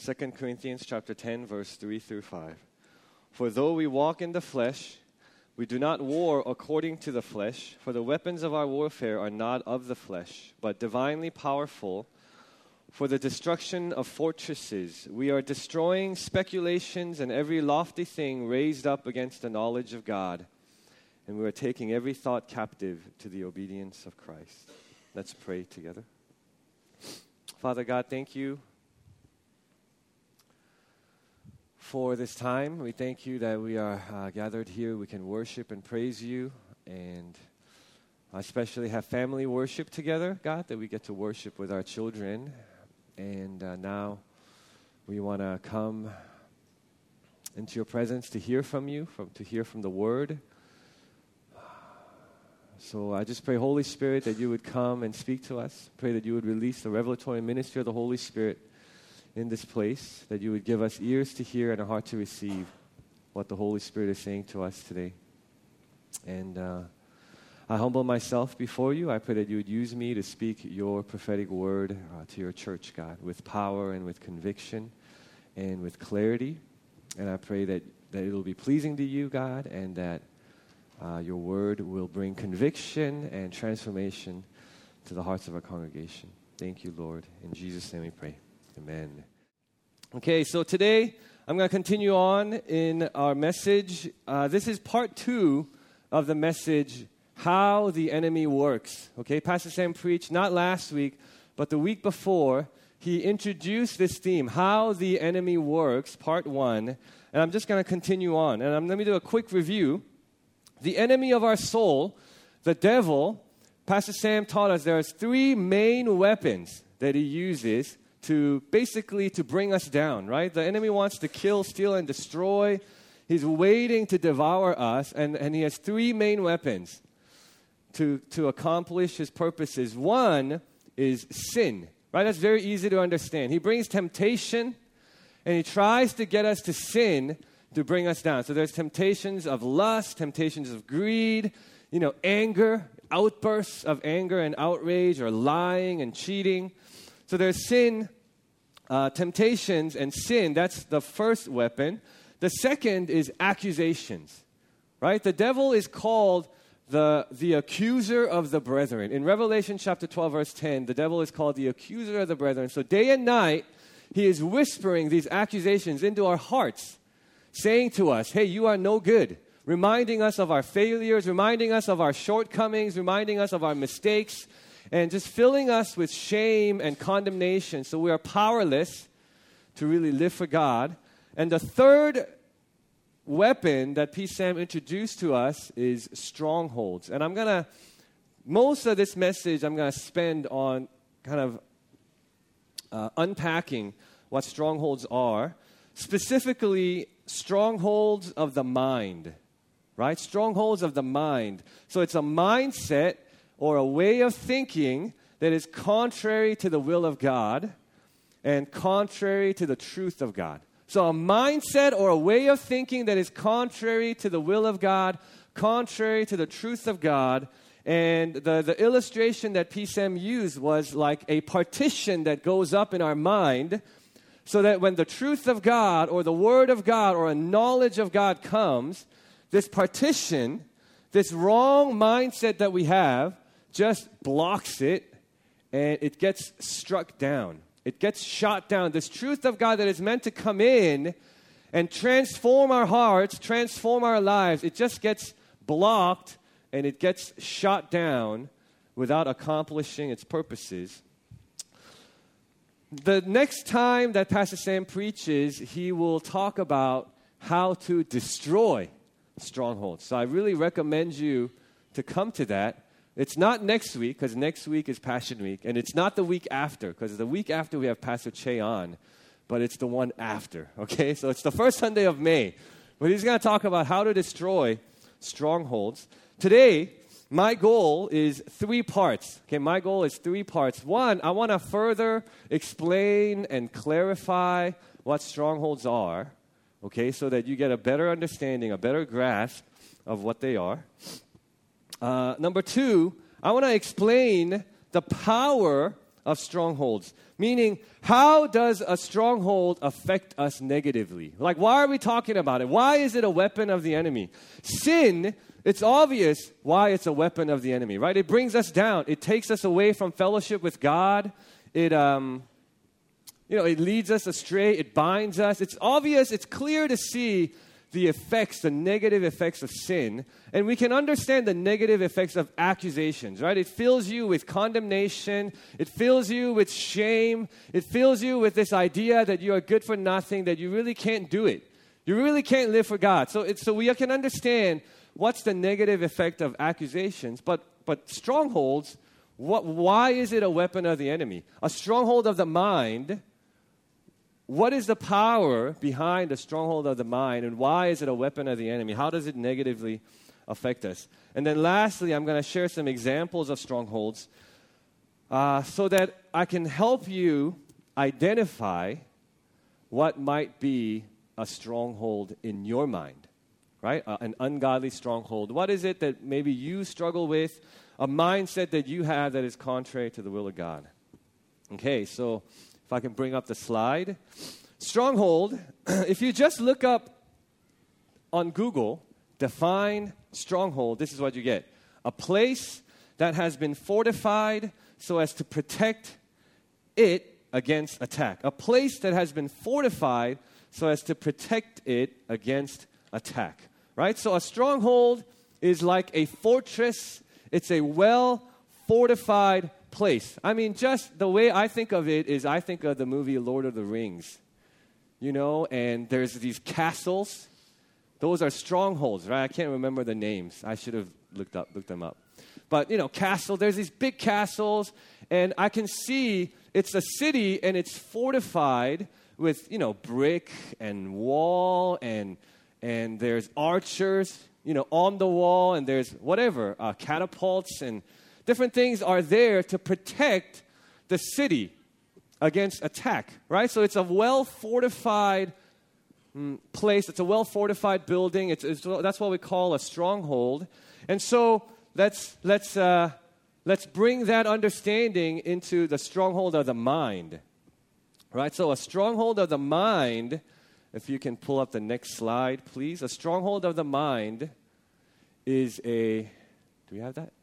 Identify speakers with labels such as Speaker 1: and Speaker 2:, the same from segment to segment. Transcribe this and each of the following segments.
Speaker 1: 2 Corinthians chapter 10, verse 3 through 5. For though we walk in the flesh, we do not war according to the flesh, for the weapons of our warfare are not of the flesh, but divinely powerful for the destruction of fortresses. We are destroying speculations and every lofty thing raised up against the knowledge of God, and we are taking every thought captive to the obedience of Christ. Let's pray together. Father God, thank you for this time. We thank you that we are gathered here. We can worship and praise you, and especially have family worship together, God, that we get to worship with our children. And now we want to come into your presence to hear from you, to hear from the Word. So I just pray, Holy Spirit, that you would come and speak to us. Pray that you would release the revelatory ministry of the Holy Spirit in this place, that you would give us ears to hear and a heart to receive what the Holy Spirit is saying to us today. And I humble myself before you. I pray that you would use me to speak your prophetic word to your church, God, with power and with conviction and with clarity. And I pray that it will be pleasing to you, God, and that your word will bring conviction and transformation to the hearts of our congregation. Thank you, Lord. In Jesus' name we pray. Amen. Okay, so today I'm going to continue on in our message. This is part 2 of the message, How the Enemy Works. Okay, Pastor Sam preached not last week, but the week before. He introduced this theme, How the Enemy Works, part 1. And I'm just going to continue on. And let me do a quick review. The enemy of our soul, the devil, Pastor Sam taught us there's 3 main weapons that he uses to basically to bring us down, right? The enemy wants to kill, steal, and destroy. He's waiting to devour us, and he has 3 main weapons to accomplish his purposes. One is sin, right? That's very easy to understand. He brings temptation, and he tries to get us to sin to bring us down. So there's temptations of lust, temptations of greed, anger, outbursts of anger and outrage, or lying and cheating. So there's sin, temptations, and sin. That's the first weapon. The second is accusations, right? The devil is called the accuser of the brethren. In Revelation chapter 12, verse 10, the devil is called the accuser of the brethren. So day and night, he is whispering these accusations into our hearts, saying to us, hey, you are no good, reminding us of our failures, reminding us of our shortcomings, reminding us of our mistakes, and just filling us with shame and condemnation, so we are powerless to really live for God. And the third weapon that P. Sam introduced to us is strongholds. And most of this message I'm going to spend on kind of unpacking what strongholds are, specifically strongholds of the mind, right? Strongholds of the mind. So it's a mindset or a way of thinking that is contrary to the will of God and contrary to the truth of God. So a mindset or a way of thinking that is contrary to the will of God, contrary to the truth of God. And the illustration that P.Sam used was like a partition that goes up in our mind, so that when the truth of God or the Word of God or a knowledge of God comes, this partition, this wrong mindset that we have, just blocks it, and it gets struck down. It gets shot down. This truth of God that is meant to come in and transform our hearts, transform our lives, it just gets blocked, and it gets shot down without accomplishing its purposes. The next time that Pastor Sam preaches, he will talk about how to destroy strongholds. So I really recommend you to come to that. It's not next week, because next week is Passion Week, and it's not the week after, because the week after we have Pastor Che on, but it's the one after, okay? So it's the first Sunday of May. But he's going to talk about how to destroy strongholds. Today, my goal is 3 parts. Okay, my goal is 3 parts. One, I want to further explain and clarify what strongholds are, okay, so that you get a better understanding, a better grasp of what they are. Number 2, I want to explain the power of strongholds. Meaning, how does a stronghold affect us negatively? Like, why are we talking about it? Why is it a weapon of the enemy? Sin, it's obvious why it's a weapon of the enemy, right? It brings us down. It takes us away from fellowship with God. It leads us astray. It binds us. It's obvious. It's clear to see the effects, the negative effects of sin. And we can understand the negative effects of accusations, right? It fills you with condemnation. It fills you with shame. It fills you with this idea that you are good for nothing, that you really can't do it. You really can't live for God. So we can understand what's the negative effect of accusations. But strongholds, why is it a weapon of the enemy? A stronghold of the mind. What is the power behind the stronghold of the mind, and why is it a weapon of the enemy? How does it negatively affect us? And then lastly, I'm going to share some examples of strongholds so that I can help you identify what might be a stronghold in your mind, right? An ungodly stronghold. What is it that maybe you struggle with, a mindset that you have that is contrary to the will of God? Okay, so if I can bring up the slide. Stronghold, if you just look up on Google, define stronghold, this is what you get. A place that has been fortified so as to protect it against attack. A place that has been fortified so as to protect it against attack. Right? So a stronghold is like a fortress. It's a well-fortified place. I mean, just the way I think of it is I think of the movie Lord of the Rings, and there's these castles. Those are strongholds, right? I can't remember the names. I should have looked them up. But, castle, there's these big castles, and I can see it's a city, and it's fortified with, brick and wall, and there's archers, on the wall, and there's whatever, catapults, and different things are there to protect the city against attack, right? So it's a well-fortified place. It's a well-fortified building. That's what we call a stronghold. And so let's bring that understanding into the stronghold of the mind, right? So a stronghold of the mind, if you can pull up the next slide, please. A stronghold of the mind is do we have that?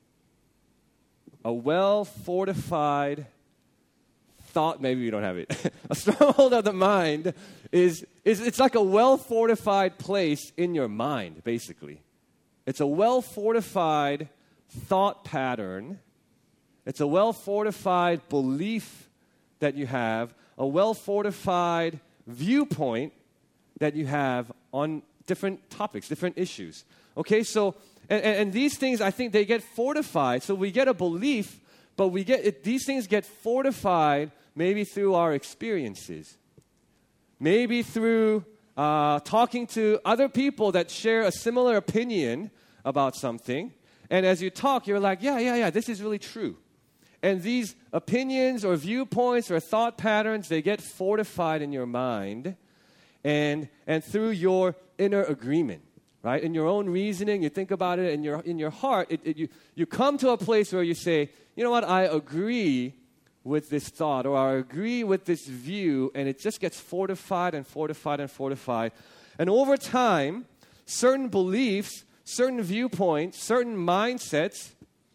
Speaker 1: A well-fortified thought, maybe we don't have it. A stronghold of the mind it's like a well-fortified place in your mind, basically. It's a well-fortified thought pattern. It's a well-fortified belief that you have, a well-fortified viewpoint that you have on different topics, different issues. Okay, so And these things, I think, they get fortified. So we get a belief, but these things get fortified maybe through our experiences. Maybe through talking to other people that share a similar opinion about something. And as you talk, you're like, yeah, this is really true. And these opinions or viewpoints or thought patterns, they get fortified in your mind and through your inner agreement. Right? In your own reasoning, you think about it, and in your heart, you come to a place where you say, you know what, I agree with this thought, or I agree with this view, and it just gets fortified and fortified and fortified. And over time, certain beliefs, certain viewpoints, certain mindsets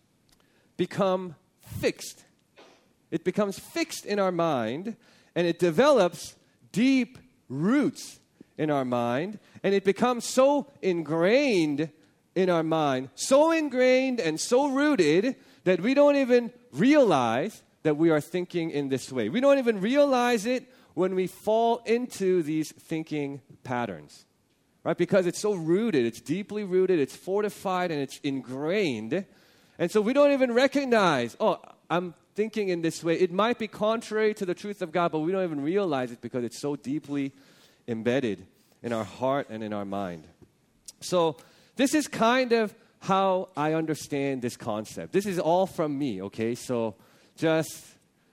Speaker 1: become fixed. It becomes fixed in our mind, and it develops deep roots in our mind, and it becomes so ingrained in our mind, so ingrained and so rooted that we don't even realize that we are thinking in this way. We don't even realize it when we fall into these thinking patterns, right? Because it's so rooted, it's deeply rooted, it's fortified, and it's ingrained. And so we don't even recognize, I'm thinking in this way. It might be contrary to the truth of God, but we don't even realize it because it's so deeply embedded in our heart and in our mind. So this is kind of how I understand this concept. This is all from me, okay? So just,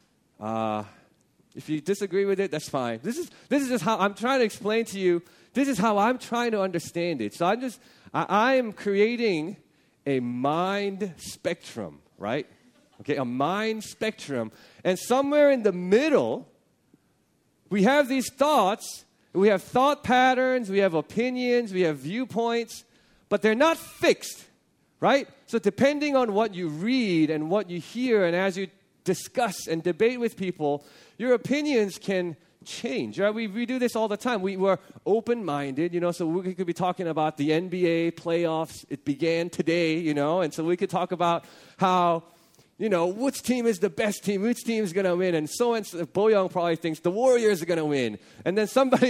Speaker 1: if you disagree with it, that's fine. This is just how I'm trying to explain to you. This is how I'm trying to understand it. So I am creating a mind spectrum, right? Okay, a mind spectrum. And somewhere in the middle, we have these thoughts, we have thought patterns, we have opinions, we have viewpoints, but they're not fixed, right? So depending on what you read and what you hear, and as you discuss and debate with people, your opinions can change, right? We do this all the time. We were open-minded, so we could be talking about the NBA playoffs. It began today, and so we could talk about how, which team is the best team, which team is going to win, and so Boyoung probably thinks the Warriors are going to win, and then somebody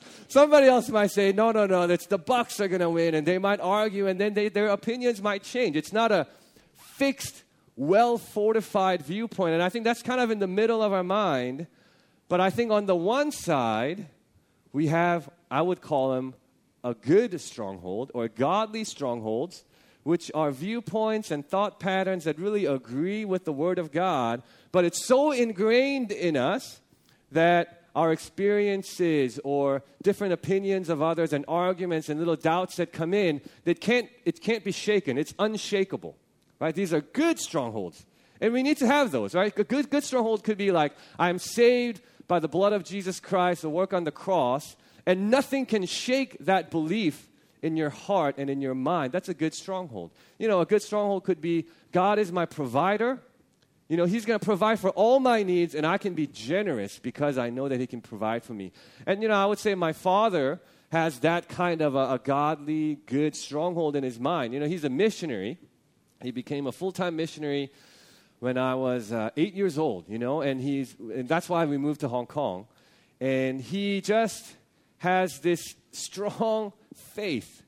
Speaker 1: else might say, no, it's the Bucks are going to win, and they might argue, and then their opinions might change. It's not a fixed, well-fortified viewpoint, and I think that's kind of in the middle of our mind. But I think on the one side, we have, I would call them, a good stronghold or godly strongholds, which are viewpoints and thought patterns that really agree with the Word of God, but it's so ingrained in us that our experiences or different opinions of others and arguments and little doubts that come in, it can't be shaken. It's unshakable, right? These are good strongholds. And we need to have those, right? A good stronghold could be like, I'm saved by the blood of Jesus Christ, the work on the cross, and nothing can shake that belief in your heart and in your mind. That's a good stronghold. A good stronghold could be, God is my provider. He's going to provide for all my needs, and I can be generous because I know that He can provide for me. And, I would say my father has that kind of a godly, good stronghold in his mind. He's a missionary. He became a full-time missionary when I was 8 years old, and that's why we moved to Hong Kong. And he just has this strong faith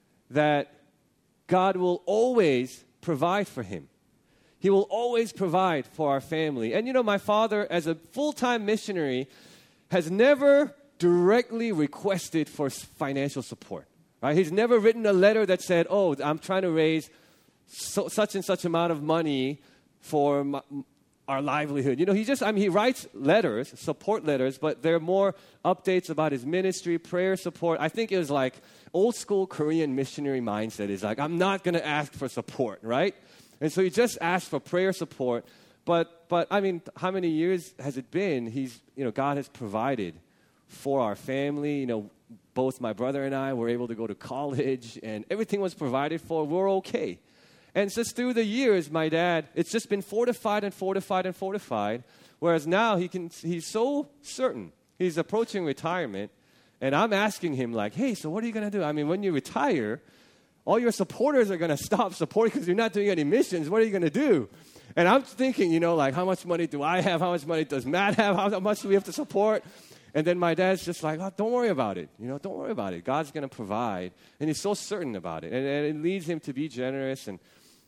Speaker 1: that God will always provide for him. He will always provide for our family. And my father, as a full-time missionary, has never directly requested for financial support. Right? He's never written a letter that said, I'm trying to raise such and such amount of money for our livelihood. He writes letters, support letters, but they're more updates about his ministry, prayer support. I think it was like old school Korean missionary mindset is like, I'm not going to ask for support, right? And so he just asked for prayer support. But how many years has it been? God has provided for our family. Both my brother and I were able to go to college, and everything was provided for. We're okay. And just through the years, my dad, it's just been fortified and fortified and fortified. Whereas now he's so certain. He's approaching retirement. And I'm asking him like, hey, so what are you going to do? When you retire, all your supporters are going to stop supporting because you're not doing any missions. What are you going to do? And I'm thinking, how much money do I have? How much money does Matt have? How much do we have to support? And then my dad's just like, don't worry about it. Don't worry about it. God's going to provide. And he's so certain about it. And it leads him to be generous and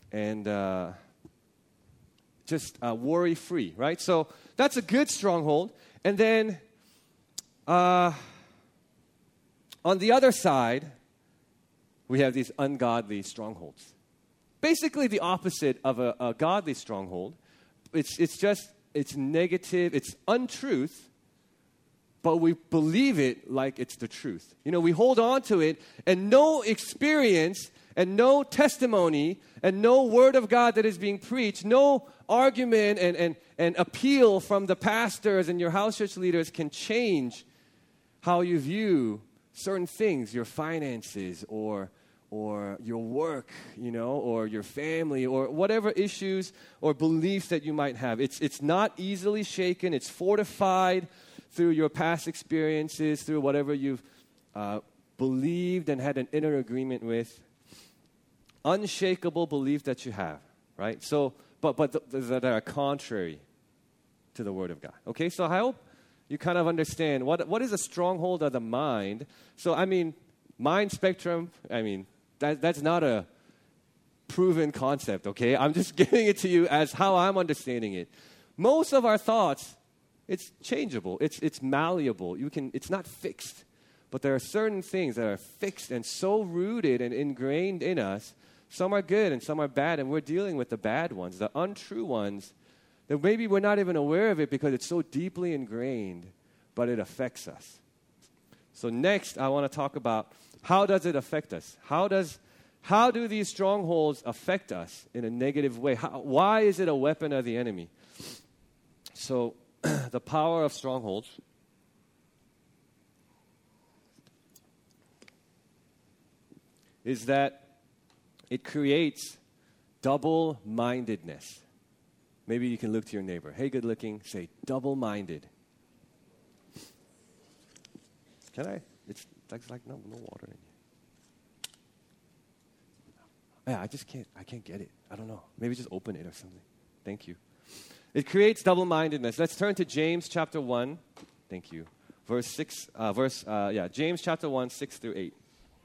Speaker 1: just worry-free, right? So that's a good stronghold. And then on the other side, we have these ungodly strongholds. Basically the opposite of a godly stronghold. It's negative, it's untruth, but we believe it like it's the truth. We hold on to it, and no experience and no testimony and no word of God that is being preached, no argument and appeal from the pastors and your house church leaders can change how you view certain things, your finances or your work, or your family, or whatever issues or beliefs that you might have. It's not easily shaken. It's fortified through your past experiences, through whatever you've believed and had an inner agreement with. Unshakable belief that you have, right? So, but that are contrary to the Word of God. Okay, so I hope you kind of understand what is a stronghold of the mind. So, mind spectrum, that's not a proven concept, okay? I'm just giving it to you as how I'm understanding it. Most of our thoughts, it's changeable. It's malleable. It's not fixed. But there are certain things that are fixed and so rooted and ingrained in us. Some are good and some are bad, and we're dealing with the bad ones, the untrue ones, that maybe we're not even aware of it because it's so deeply ingrained, but it affects us. So next, I want to talk about how does it affect us? How how do these strongholds affect us in a negative way? Why is it a weapon of the enemy? So, the power of strongholds is that it creates double-mindedness. Maybe you can look to your neighbor. Hey, good looking, say double-minded. Can I? It's like no water in here. Yeah, I can't get it. I don't know. Maybe just open it or something. Thank you. It creates double-mindedness. Let's turn to James chapter 1. Thank you. James chapter 1, 6 through 8.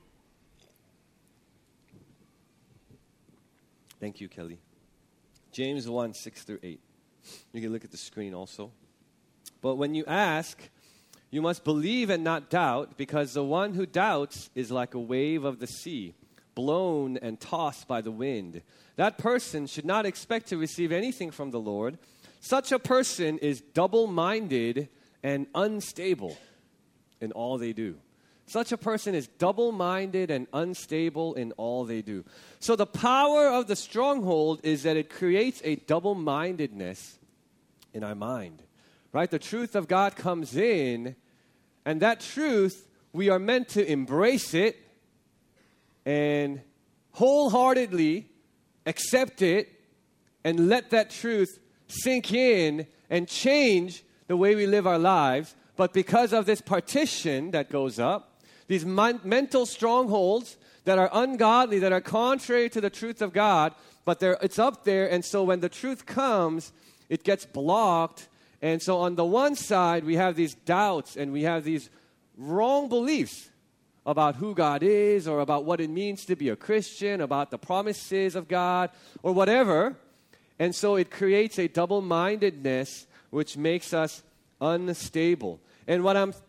Speaker 1: Thank you, Kelly. James 1, 6 through 8. You can look at the screen also. But when you ask, you must believe and not doubt, because the one who doubts is like a wave of the sea, blown and tossed by the wind. That person should not expect to receive anything from the Lord. Such a person is double-minded and unstable in all they do. Such a person is double-minded and unstable in all they do. So the power of the stronghold is that it creates a double-mindedness in our mind, right? The truth of God comes in, and that truth, we are meant to embrace it and wholeheartedly accept it and let that truth sink in and change the way we live our lives. But because of this partition that goes up, these mental strongholds that are ungodly, that are contrary to the truth of God, but it's up there, and so when the truth comes, it gets blocked. And so on the one side, we have these doubts and we have these wrong beliefs about who God is or about what it means to be a Christian, about the promises of God or whatever. And so it creates a double-mindedness which makes us unstable. And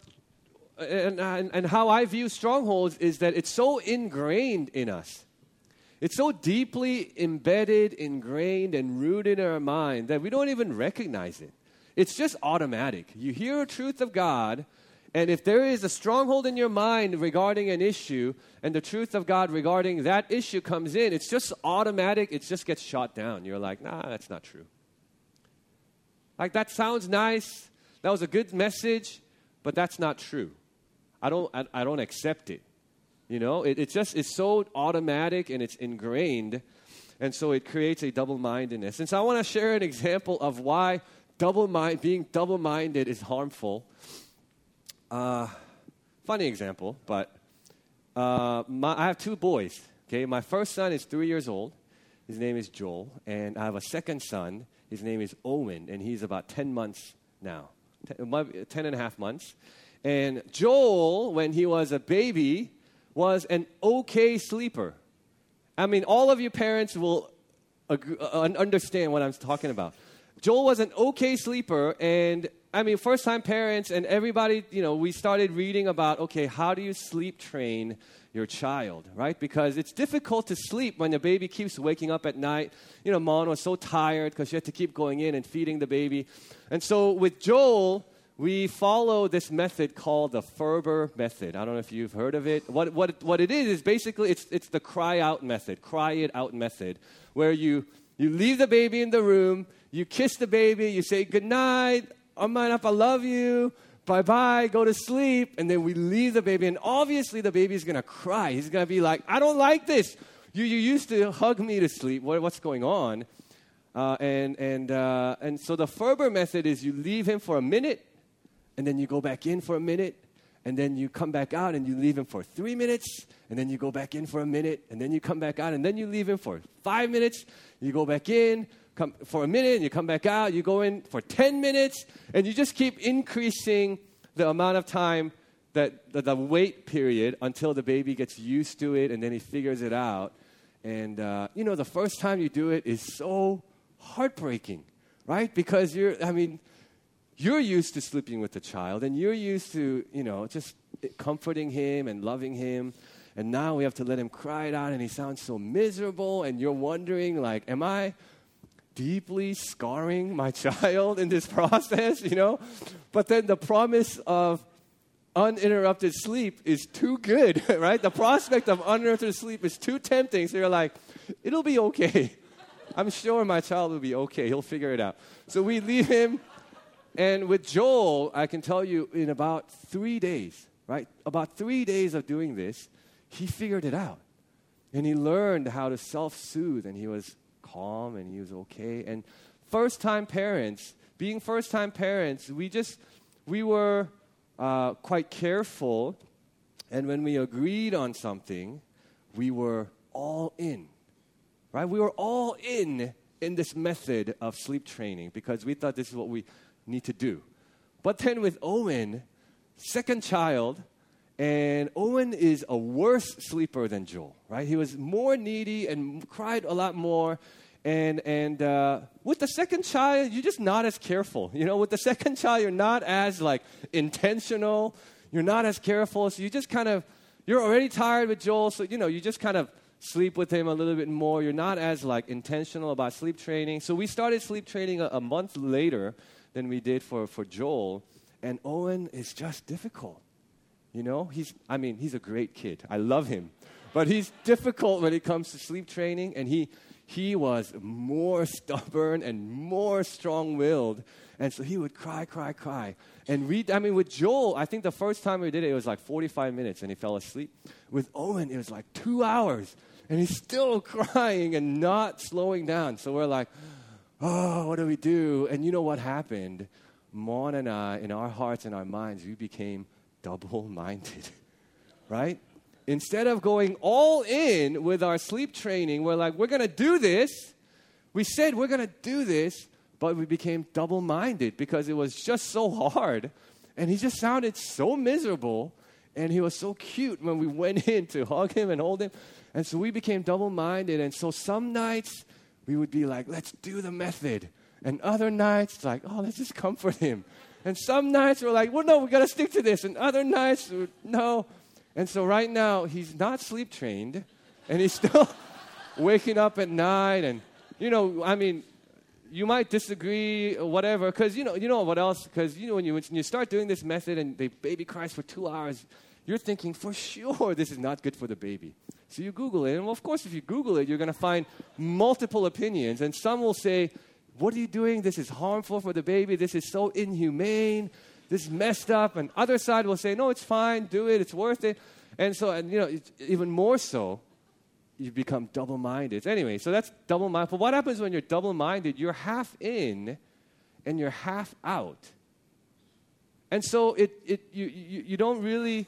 Speaker 1: how I view strongholds is that it's so ingrained in us. It's so deeply embedded, ingrained, and rooted in our mind that we don't even recognize it. It's just automatic. You hear a truth of God, and if there is a stronghold in your mind regarding an issue, and the truth of God regarding that issue comes in, it's just automatic. It just gets shot down. You're like, nah, that's not true. Like, that sounds nice. That was a good message, but that's not true. I don't accept it. You know, it's so automatic and it's ingrained, and so it creates a double-mindedness. And so I want to share an example of why being double-minded is harmful. Funny example, but I have two boys. Okay, my first son is 3 years old. His name is Joel, and I have a second son. His name is Owen, and he's about 10 months now, 10 and a half months. And Joel, when he was a baby, was an okay sleeper. I mean, all of you parents will understand what I'm talking about. Joel was an okay sleeper, and I mean, first-time parents and everybody, we started reading about, okay, how do you sleep train your child, right? Because it's difficult to sleep when the baby keeps waking up at night. Mom was so tired because she had to keep going in and feeding the baby. And so with Joel, we follow this method called the Ferber method. I don't know if you've heard of it. What it is basically it's the cry out method, cry it out method, where you leave the baby in the room, you kiss the baby, you say good night, I love you, bye-bye, go to sleep, and then we leave the baby, and obviously the baby's going to cry. He's going to be like, I don't like this. You used to hug me to sleep. What's going on? And so the Ferber method is you leave him for a minute, and then you go back in for a minute, and then you come back out, and you leave him for 3 minutes, and then you go back in for a minute, and then you come back out, and then you leave him for 5 minutes, you go back in, come for a minute, and you come back out, you go in for 10 minutes, and you just keep increasing the amount of time that the wait period until the baby gets used to it, and then he figures it out. And, the first time you do it is so heartbreaking, right? Because you're used to sleeping with the child, and you're used to, just comforting him and loving him. And now we have to let him cry it out, and he sounds so miserable, and you're wondering, like, am I deeply scarring my child in this process, But then the promise of uninterrupted sleep is too good, right? The prospect of uninterrupted sleep is too tempting. So you're like, it'll be okay. I'm sure my child will be okay. He'll figure it out. So we leave him. And with Joel, I can tell you in about 3 days, right? About 3 days of doing this, he figured it out. And he learned how to self-soothe, and he was calm, and he was okay. And first-time parents, being first-time parents, we were quite careful. And when we agreed on something, we were all in, right? We were all in this method of sleep training because we thought this is what we need to do. But then with Owen, second child, and Owen is a worse sleeper than Joel, right? He was more needy and cried a lot more. And with the second child, you're just not as careful. You know, with the second child, you're not as intentional. You're not as careful. So you just you're already tired with Joel. So, you just kind of sleep with him a little bit more. You're not as intentional about sleep training. So we started sleep training a month later than we did for Joel. And Owen is just difficult. He's a great kid. I love him. But he's difficult when it comes to sleep training. And he was more stubborn and more strong-willed. And so he would cry. And with Joel, I think the first time we did it was 45 minutes and he fell asleep. With Owen, it was 2 hours. And he's still crying and not slowing down. So we're like, oh, what do we do? And you know what happened? Mon and I, in our hearts and our minds, we became double-minded, right? Instead of going all in with our sleep training, we're like, we're going to do this. We said we're going to do this, but we became double-minded because it was just so hard. And he just sounded so miserable, and he was so cute when we went in to hug him and hold him. And so we became double-minded. And so some nights we would be like, let's do the method. And other nights, let's just comfort him. And some nights we're like, well, no, we got to stick to this. And other nights, no. And so right now, he's not sleep trained. And he's still waking up at night. And, you might disagree or whatever. Because, you know what else? Because, when you start doing this method and the baby cries for 2 hours, you're thinking, for sure, this is not good for the baby. So you Google it. And, of course, if you Google it, you're going to find multiple opinions. And some will say, what are you doing? This is harmful for the baby. This is so inhumane. This is messed up. And other side will say, no, it's fine. Do it. It's worth it. And so, even more so, you become double-minded. Anyway, so that's double-minded. But what happens when you're double-minded? You're half in and you're half out. And so you don't really,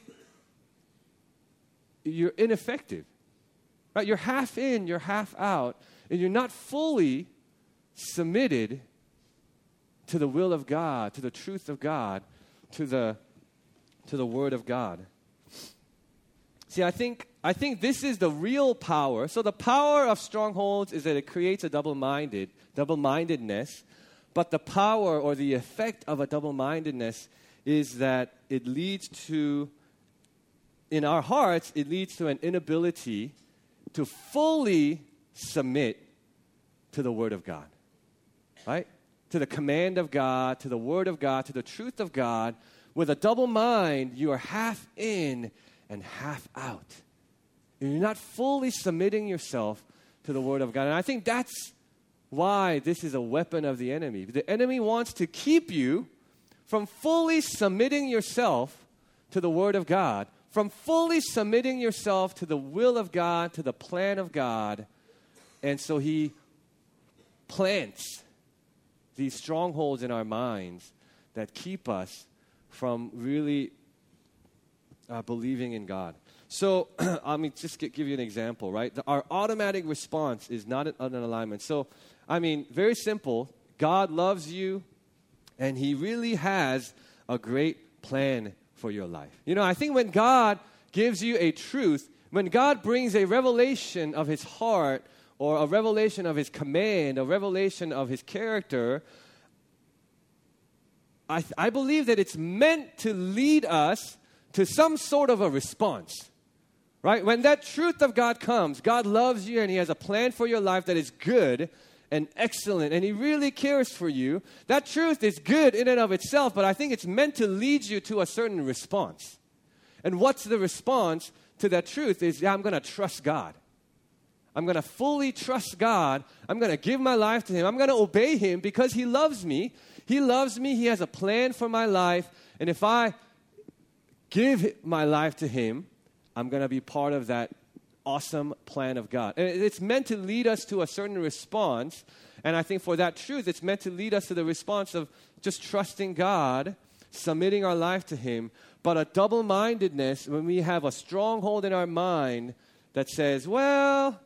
Speaker 1: you're ineffective. Right? You're half in, you're half out, and you're not fully submitted to the will of God, to the truth of God, to the Word of God. See, I think this is the real power. So the power of strongholds is that it creates a double-mindedness. But the power or the effect of a double-mindedness is that it leads to, in our hearts, it leads to an inability to fully submit to the Word of God. Right? To the command of God, to the Word of God, to the truth of God. With a double mind, you are half in and half out. And you're not fully submitting yourself to the Word of God. And I think that's why this is a weapon of the enemy. The enemy wants to keep you from fully submitting yourself to the Word of God, from fully submitting yourself to the will of God, to the plan of God. And so he plants these strongholds in our minds that keep us from really believing in God. So, just give you an example, right? Our automatic response is not an alignment. So, very simple. God loves you, and He really has a great plan for your life. I think when God gives you a truth, when God brings a revelation of His heart, or a revelation of His command, a revelation of His character, I believe that it's meant to lead us to some sort of a response. Right? When that truth of God comes, God loves you and He has a plan for your life that is good. and excellent, and He really cares for you. That truth is good in and of itself, but I think it's meant to lead you to a certain response. And what's the response to that truth is, I'm going to trust God. I'm going to fully trust God. I'm going to give my life to Him. I'm going to obey Him because He loves me. He loves me. He has a plan for my life. And if I give my life to Him, I'm going to be part of that awesome plan of God. And it's meant to lead us to a certain response. And I think for that truth, it's meant to lead us to the response of just trusting God, submitting our life to Him. But a double-mindedness, when we have a stronghold in our mind that says, well,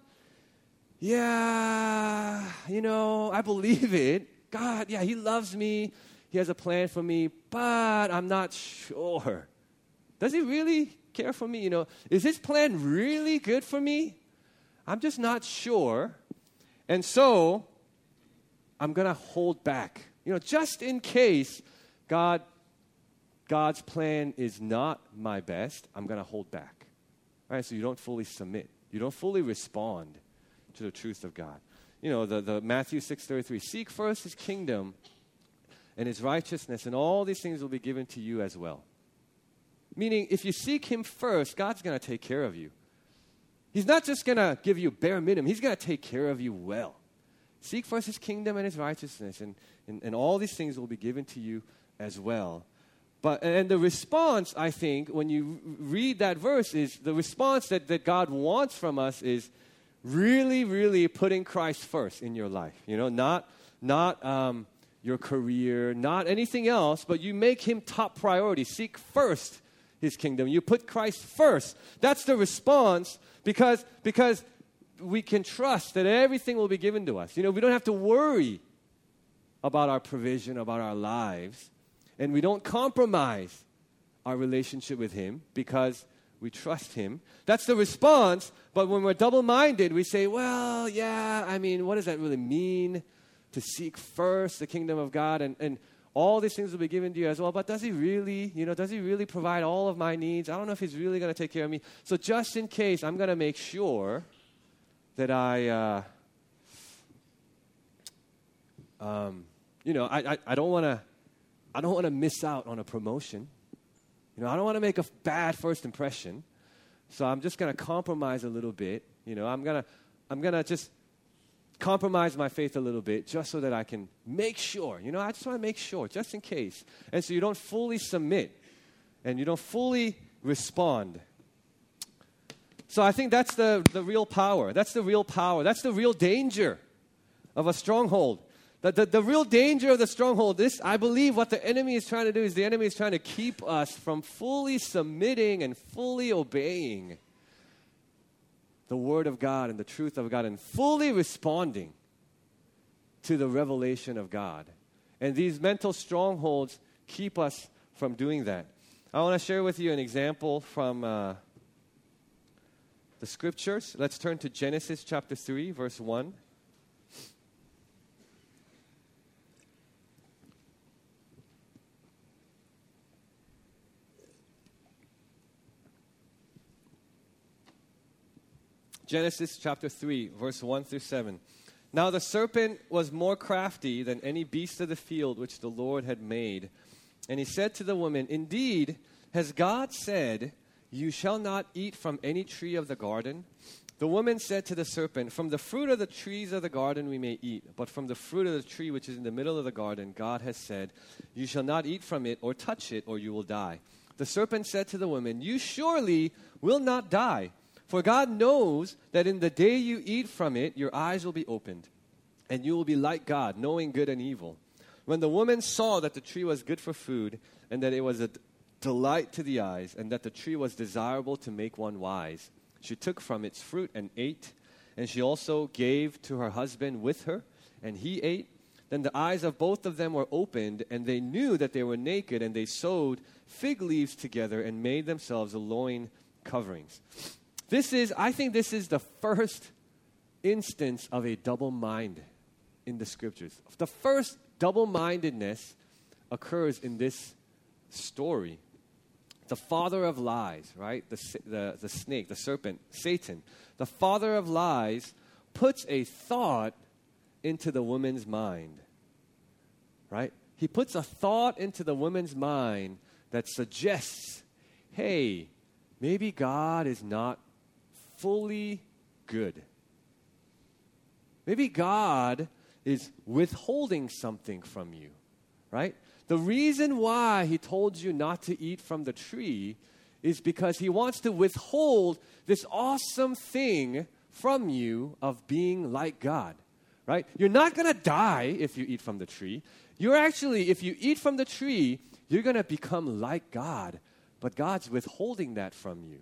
Speaker 1: yeah, I believe it. God, yeah, He loves me. He has a plan for me, but I'm not sure. Does He really care for me? Is His plan really good for me? I'm just not sure. And so I'm going to hold back. Just in case God's plan is not my best, I'm going to hold back. All right, so you don't fully submit. You don't fully respond to the truth of God. The Matthew 6:33, seek first His kingdom and His righteousness, and all these things will be given to you as well. Meaning, if you seek Him first, God's going to take care of you. He's not just going to give you bare minimum. He's going to take care of you well. Seek first His kingdom and His righteousness, and all these things will be given to you as well. And the response, I think, when you read that verse, is the response that God wants from us is really, really putting Christ first in your life. Not your career, not anything else, but you make Him top priority. Seek first His kingdom. You put Christ first. That's the response because we can trust that everything will be given to us. We don't have to worry about our provision, about our lives. And we don't compromise our relationship with Him because we trust Him. That's the response. But when we're double-minded, we say, well, yeah, what does that really mean to seek first the kingdom of God? And all these things will be given to you as well. But does He really, does He really provide all of my needs? I don't know if He's really going to take care of me. So just in case, I'm going to make sure that I don't want to miss out on a promotion. I don't want to make a bad first impression. So I'm just going to compromise a little bit. I'm going to just compromise my faith a little bit just so that I can make sure. I just want to make sure, just in case. And so you don't fully submit and you don't fully respond. So I think that's the real power. That's the real power. That's the real danger of a stronghold. The real danger of the stronghold, I believe what the enemy is trying to do is the enemy is trying to keep us from fully submitting and fully obeying the Word of God and the truth of God and fully responding to the revelation of God. And these mental strongholds keep us from doing that. I want to share with you an example from the Scriptures. Let's turn to Genesis chapter 3, verse 1. Genesis chapter 3, verse 1 through 7. Now the serpent was more crafty than any beast of the field which the Lord had made. And he said to the woman, indeed, has God said, you shall not eat from any tree of the garden? The woman said to the serpent, from the fruit of the trees of the garden we may eat, but from the fruit of the tree which is in the middle of the garden, God has said, you shall not eat from it or touch it, or you will die. The serpent said to the woman, you surely will not die. For God knows that in the day you eat from it, your eyes will be opened, and you will be like God, knowing good and evil. When the woman saw that the tree was good for food, and that it was a delight to the eyes, and that the tree was desirable to make one wise, she took from its fruit and ate, and she also gave to her husband with her, and he ate. Then the eyes of both of them were opened, and they knew that they were naked, and they sewed fig leaves together and made themselves loin coverings. I think this is the first instance of a double mind in the Scriptures. The first double-mindedness occurs in this story. The father of lies, right? The snake, the serpent, Satan. The father of lies puts a thought into the woman's mind, right? He puts a thought into the woman's mind that suggests, hey, maybe God is not fully good. Maybe God is withholding something from you, right? The reason why he told you not to eat from the tree is because he wants to withhold this awesome thing from you of being like God, right? You're not going to die if you eat from the tree. You're actually, if you eat from the tree, you're going to become like God, but God's withholding that from you.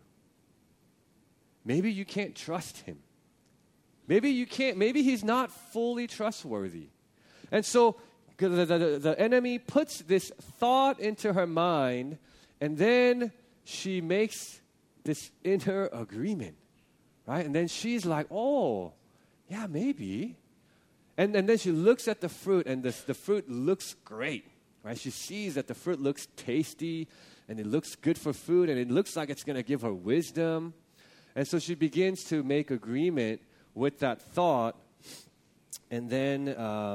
Speaker 1: Maybe you can't trust him. Maybe you can't, maybe he's not fully trustworthy. And so the enemy puts this thought into her mind, and then she makes this inner agreement, right? And then she's like, oh, yeah, maybe. And then she looks at the fruit, and the fruit looks great, right? She sees that the fruit looks tasty, and it looks good for food, and it looks like it's going to give her wisdom. And so she begins to make agreement with that thought, and then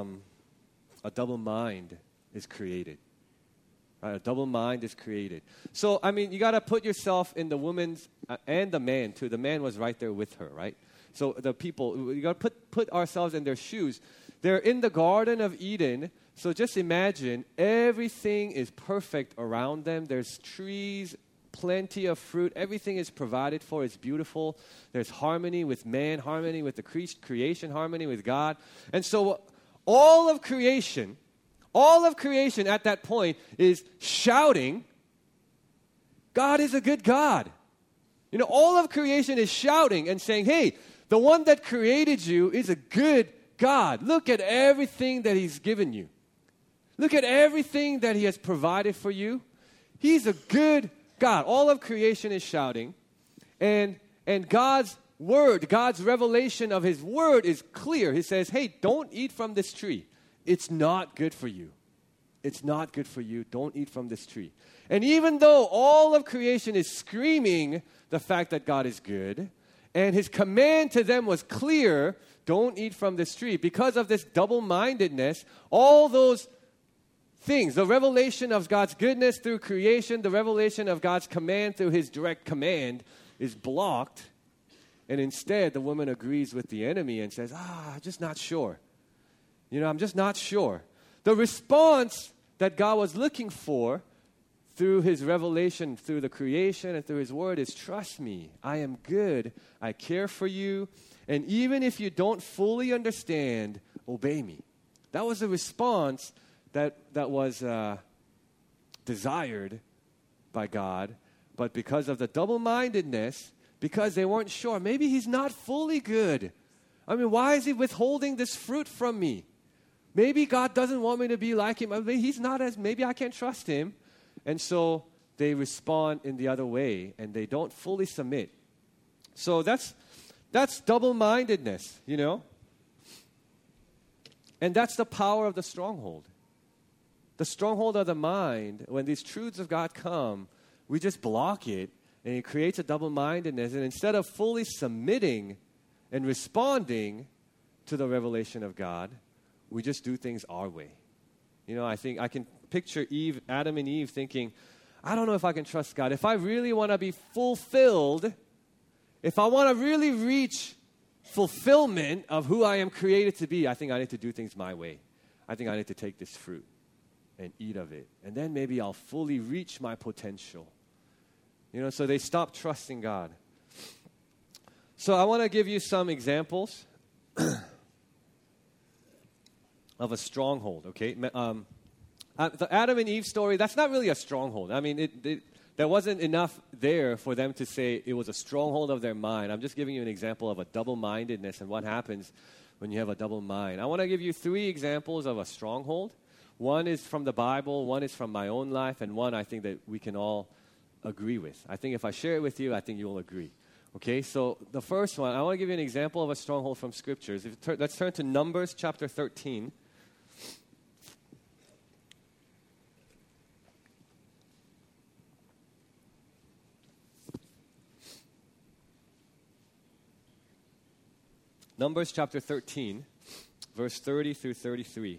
Speaker 1: a double mind is created. Right? A double mind is created. So, I mean, you got to put yourself in the woman's and the man, too. The man was right there with her, right? So the people, you got to put ourselves in their shoes. They're in the Garden of Eden, so just imagine everything is perfect around them. There's trees, plenty of fruit. Everything is provided for. It's beautiful. There's harmony with man, harmony with the creation, harmony with God. And so all of creation at that point is shouting, God is a good God. You know, all of creation is shouting and saying, hey, the one that created you is a good God. Look at everything that he's given you. Look at everything that he has provided for you. He's a good God. All of creation is shouting. And God's word, God's revelation of his word is clear. He says, hey, don't eat from this tree. It's not good for you. It's not good for you. Don't eat from this tree. And even though all of creation is screaming the fact that God is good, and his command to them was clear, don't eat from this tree, because of this double-mindedness, all those things, the revelation of God's goodness through creation, the revelation of God's command through his direct command is blocked. And instead, the woman agrees with the enemy and says, I'm just not sure. I'm just not sure. The response that God was looking for through his revelation, through the creation and through his word is, trust me, I am good, I care for you, and even if you don't fully understand, obey me. That was the response that was desired by God, but because of the double-mindedness, because they weren't sure, maybe he's not fully good. I mean, why is he withholding this fruit from me? Maybe God doesn't want me to be like him. Maybe I can't trust him. And so they respond in the other way, and they don't fully submit. So that's double-mindedness, And that's the power of the stronghold. The stronghold of the mind, when these truths of God come, we just block it, and it creates a double-mindedness. And instead of fully submitting and responding to the revelation of God, we just do things our way. I think I can picture Adam and Eve thinking, I don't know if I can trust God. If I really want to be fulfilled, if I want to really reach fulfillment of who I am created to be, I think I need to do things my way. I think I need to take this fruit and eat of it. And then maybe I'll fully reach my potential. So they stop trusting God. So I want to give you some examples of a stronghold, okay? The Adam and Eve story, that's not really a stronghold. I mean, there wasn't enough there for them to say it was a stronghold of their mind. I'm just giving you an example of a double-mindedness and what happens when you have a double mind. I want to give you 3 examples of a stronghold. One is from the Bible, one is from my own life, and one I think that we can all agree with. I think if I share it with you, I think you will agree. Okay, so the first one, I want to give you an example of a stronghold from Scriptures. Let's turn to Numbers chapter 13. Numbers chapter 13. verse 30 through 33.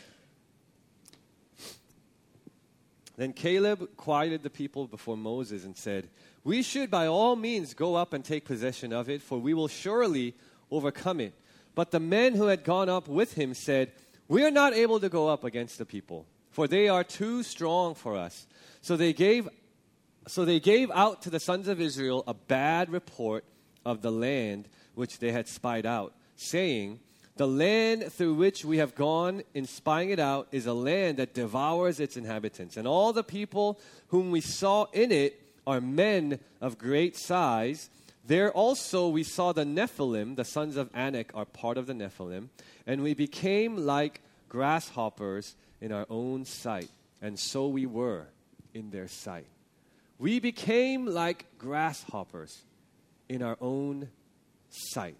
Speaker 1: Then Caleb quieted the people before Moses and said, "We should by all means go up and take possession of it, for we will surely overcome it." But the men who had gone up with him said, "We are not able to go up against the people, for they are too strong for us." So they gave out to the sons of Israel a bad report of the land which they had spied out, saying, "The land through which we have gone in spying it out is a land that devours its inhabitants. And all the people whom we saw in it are men of great size. There also we saw the Nephilim, the sons of Anak are part of the Nephilim. And we became like grasshoppers in our own sight. And so we were in their sight." We became like grasshoppers in our own sight.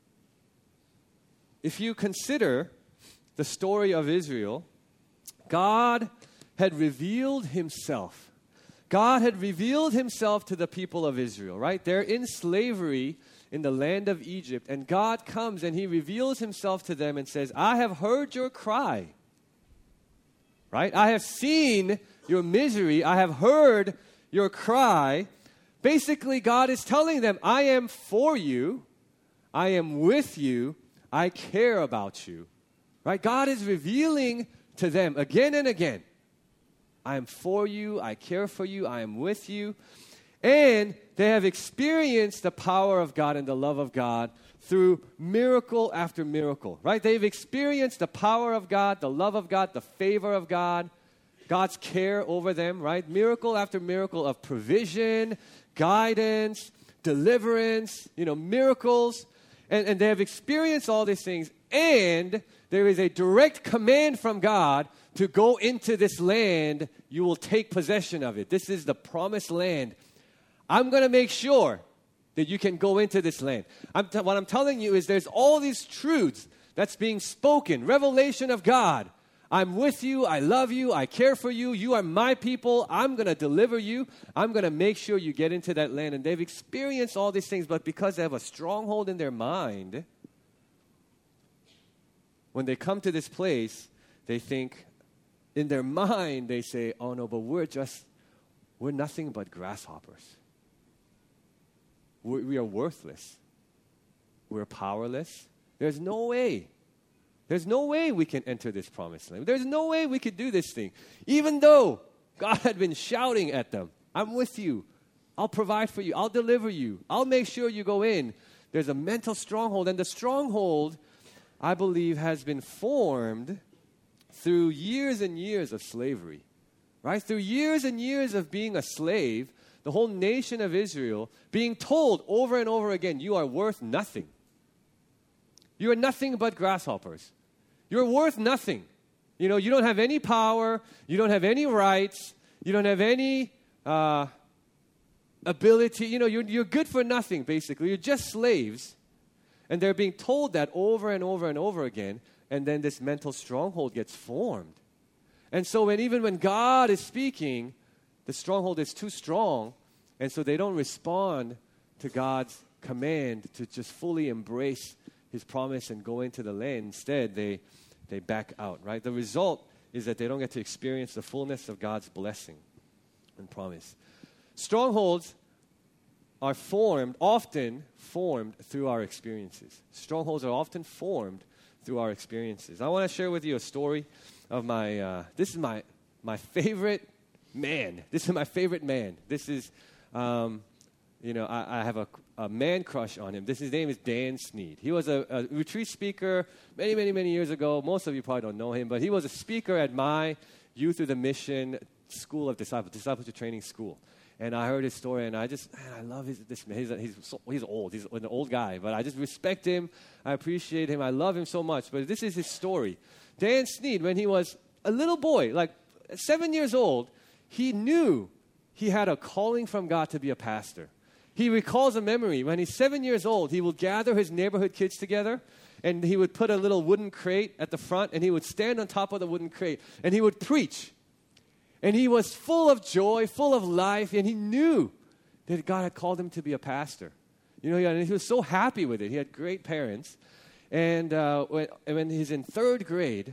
Speaker 1: If you consider the story of Israel, God had revealed himself. God had revealed himself to the people of Israel, right? They're in slavery in the land of Egypt, and God comes and he reveals himself to them and says, "I have heard your cry," right? "I have seen your misery. I have heard your cry." Basically, God is telling them, "I am for you. I am with you. I care about you." Right? God is revealing to them again and again, "I am for you. I care for you. I am with you." And they have experienced the power of God and the love of God through miracle after miracle. Right? They've experienced the power of God, the love of God, the favor of God, God's care over them, right? Miracle after miracle of provision, guidance, deliverance, miracles. And they have experienced all these things. And there is a direct command from God to go into this land. You will take possession of it. This is the promised land. I'm going to make sure that you can go into this land. What I'm telling you is there's all these truths that's being spoken. Revelation of God. I'm with you, I love you, I care for you, you are my people, I'm going to deliver you, I'm going to make sure you get into that land. And they've experienced all these things, but because they have a stronghold in their mind, when they come to this place, they think, in their mind, they say, "Oh no, but we're nothing but grasshoppers. We are worthless. We're powerless. There's no way. There's no way we can enter this promised land. There's no way we could do this thing." Even though God had been shouting at them, "I'm with you. I'll provide for you. I'll deliver you. I'll make sure you go in." There's a mental stronghold. And the stronghold, I believe, has been formed through years and years of slavery. Right? Through years and years of being a slave, the whole nation of Israel being told over and over again, "You are worth nothing. You are nothing but grasshoppers. You're worth nothing. You don't have any power. You don't have any rights. You don't have any ability. You're good for nothing, basically. You're just slaves." And they're being told that over and over and over again. And then this mental stronghold gets formed. And so even when God is speaking, the stronghold is too strong. And so they don't respond to God's command to just fully embrace his promise and go into the land. Instead, they back out, right? The result is that they don't get to experience the fullness of God's blessing and promise. Strongholds are often formed through our experiences. Strongholds are often formed through our experiences. I want to share with you a story of this is my favorite man. This is my favorite man. This is, I have a man crush on him. His name is Dan Sneed. He was a retreat speaker many, many, many years ago. Most of you probably don't know him, but he was a speaker at my Youth Through the Mission School of Discipleship Training School. And I heard his story, and I love this man. He's old. He's an old guy, but I just respect him. I appreciate him. I love him so much. But this is his story. Dan Sneed, when he was a little boy, like 7 years old, he knew he had a calling from God to be a pastor. He recalls a memory. When he's 7 years old, he would gather his neighborhood kids together, and he would put a little wooden crate at the front, and he would stand on top of the wooden crate, and he would preach. And he was full of joy, full of life, and he knew that God had called him to be a pastor. And he was so happy with it. He had great parents. And when he's in third grade,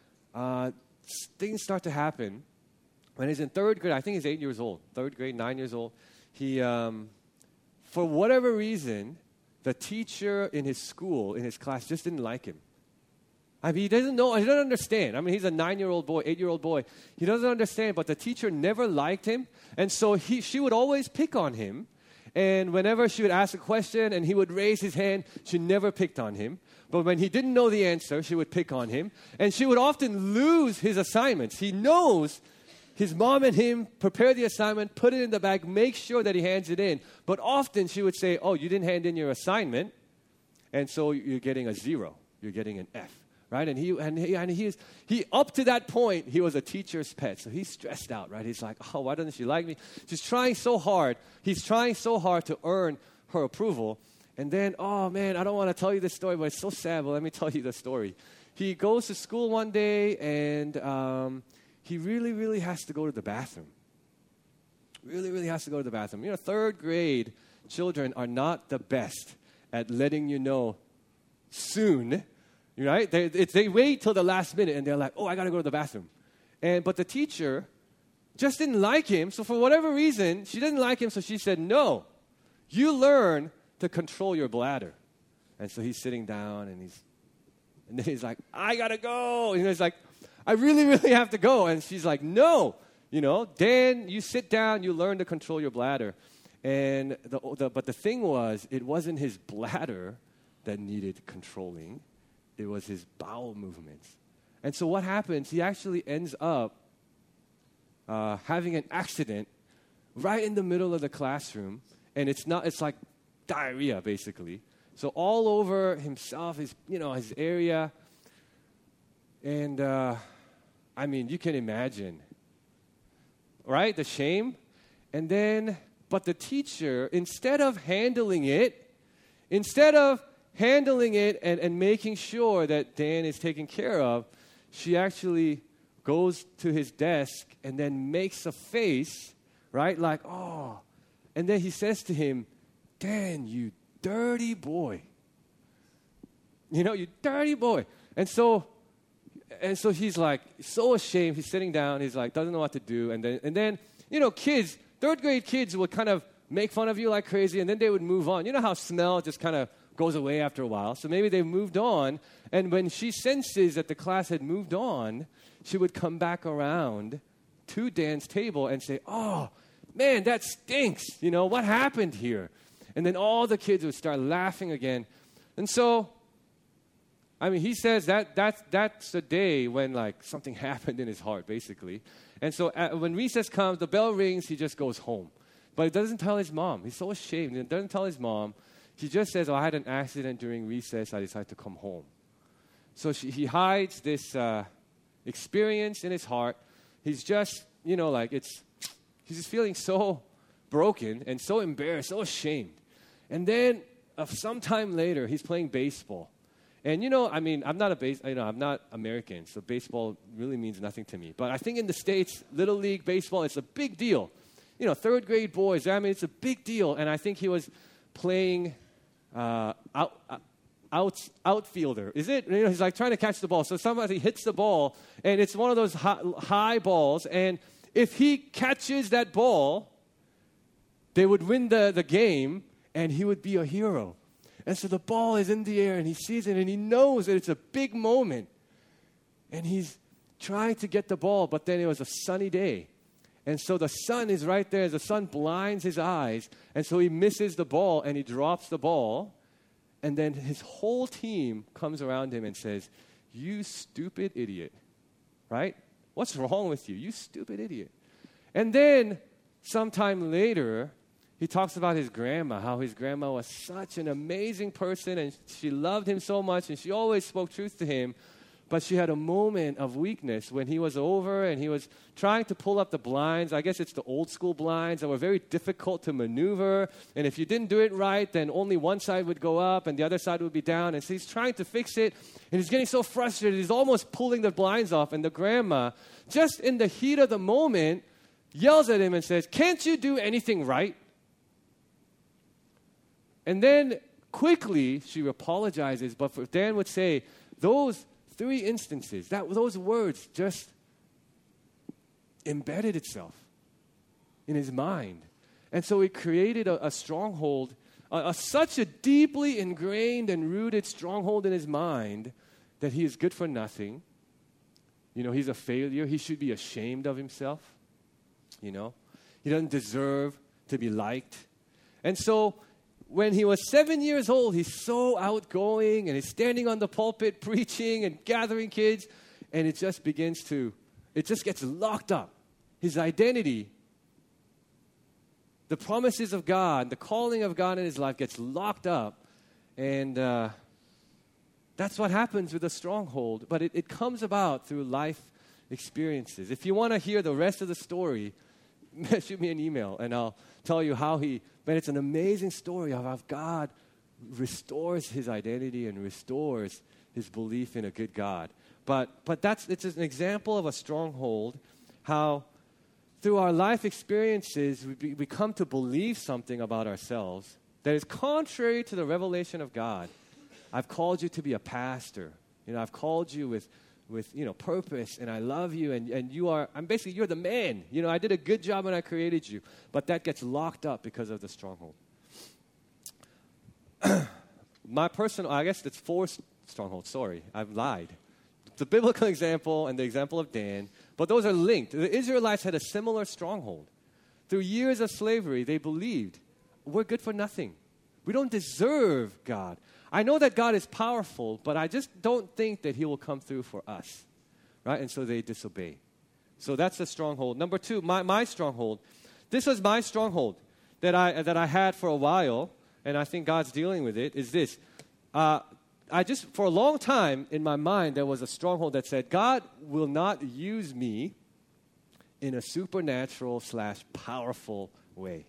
Speaker 1: things start to happen. When he's in third grade, I think he's 8 years old, third grade, 9 years old, he, for whatever reason, the teacher in his school, in his class, just didn't like him. I mean, he doesn't know, he doesn't understand. I mean, he's a 9-year-old boy, 8-year-old boy. He doesn't understand, but the teacher never liked him. And so she would always pick on him. And whenever she would ask a question and he would raise his hand, she never picked on him. But when he didn't know the answer, she would pick on him. And she would often lose his assignments. He knows his mom and him prepare the assignment, put it in the bag, make sure that he hands it in. But often she would say, oh, you didn't hand in your assignment, and so you're getting a 0. You're getting an F. Right? And he up to that point, he was a teacher's pet. So he's stressed out, right? He's like, oh, why doesn't she like me? She's trying so hard. He's trying so hard to earn her approval. And then, oh, man, I don't want to tell you this story, but it's so sad. But let me tell you the story. He goes to school one day, and he really, really has to go to the bathroom. Really, really has to go to the bathroom. You know, third grade children are not the best at letting you know soon. Right? They wait till the last minute, and they're like, oh, I got to go to the bathroom. But the teacher just didn't like him. So for whatever reason, she didn't like him, so she said, no, you learn to control your bladder. And so he's sitting down, and then he's like, I got to go. And he's like, I really, really have to go. And she's like, no, Dan, you sit down, you learn to control your bladder. And but the thing was, it wasn't his bladder that needed controlling. It was his bowel movements. And so what happens, he actually ends up having an accident right in the middle of the classroom. And it's like diarrhea, basically. So all over himself, his area. And, I mean, you can imagine, right? The shame. And then, but the teacher, instead of handling it and making sure that Dan is taken care of, she actually goes to his desk and then makes a face, right? Like, oh. And then he says to him, Dan, you dirty boy. You dirty boy. And so he's like so ashamed. He's sitting down. He's like, doesn't know what to do. And then kids, third grade kids would kind of make fun of you like crazy, and then they would move on. You know how smell just kind of goes away after a while. So maybe they moved on. And when she senses that the class had moved on, she would come back around to Dan's table and say, oh, man, that stinks. What happened here? And then all the kids would start laughing again. And so, I mean, he says that's the day when, like, something happened in his heart, basically. And so when recess comes, the bell rings, he just goes home. But he doesn't tell his mom. He's so ashamed. He doesn't tell his mom. He just says, oh, I had an accident during recess. I decided to come home. So he hides this experience in his heart. He's just, he's just feeling so broken and so embarrassed, so ashamed. And then some time later, he's playing baseball. And, I'm not American, so baseball really means nothing to me. But I think in the States, Little League baseball, it's a big deal. Third grade boys, it's a big deal. And I think he was playing outfielder. Is it? He's like trying to catch the ball. So somebody hits the ball, and it's one of those high balls. And if he catches that ball, they would win the game, and he would be a hero. And so the ball is in the air, and he sees it, and he knows that it's a big moment. And he's trying to get the ball, but then it was a sunny day. And so the sun is right there. The sun blinds his eyes. And so he misses the ball, and he drops the ball. And then his whole team comes around him and says, you stupid idiot. Right? What's wrong with you? You stupid idiot. And then sometime later, he talks about his grandma, how his grandma was such an amazing person, and she loved him so much, and she always spoke truth to him. But she had a moment of weakness when he was over and he was trying to pull up the blinds. I guess it's the old school blinds that were very difficult to maneuver. And if you didn't do it right, then only one side would go up and the other side would be down. And so he's trying to fix it. And he's getting so frustrated. He's almost pulling the blinds off. And the grandma, just in the heat of the moment, yells at him and says, can't you do anything right? And then quickly she apologizes, but Dan would say, those 3 instances, those words just embedded itself in his mind. And so it created a stronghold, such a deeply ingrained and rooted stronghold in his mind that he is good for nothing. He's a failure. He should be ashamed of himself. He doesn't deserve to be liked. And so when he was 7 years old, he's so outgoing and he's standing on the pulpit preaching and gathering kids, and it just gets locked up. His identity, the promises of God, the calling of God in his life gets locked up. And that's what happens with a stronghold. But it comes about through life experiences. If you want to hear the rest of the story, shoot me an email and I'll tell you but it's an amazing story of how God restores his identity and restores his belief in a good God. But it's an example of a stronghold, how through our life experiences, we come to believe something about ourselves that is contrary to the revelation of God. I've called you to be a pastor. I've called you with purpose, and I love you, and you're the man. I did a good job when I created you. But that gets locked up because of the stronghold. I guess it's 4 strongholds. Sorry, I've lied. The biblical example and the example of Dan, but those are linked. The Israelites had a similar stronghold. Through years of slavery, they believed, we're good for nothing. We don't deserve God. I know that God is powerful, but I just don't think that he will come through for us. Right? And so they disobey. So that's the stronghold. Number 2, my stronghold. This was my stronghold that I had for a while, and I think God's dealing with it, is this. For a long time in my mind, there was a stronghold that said, God will not use me in a supernatural / powerful way.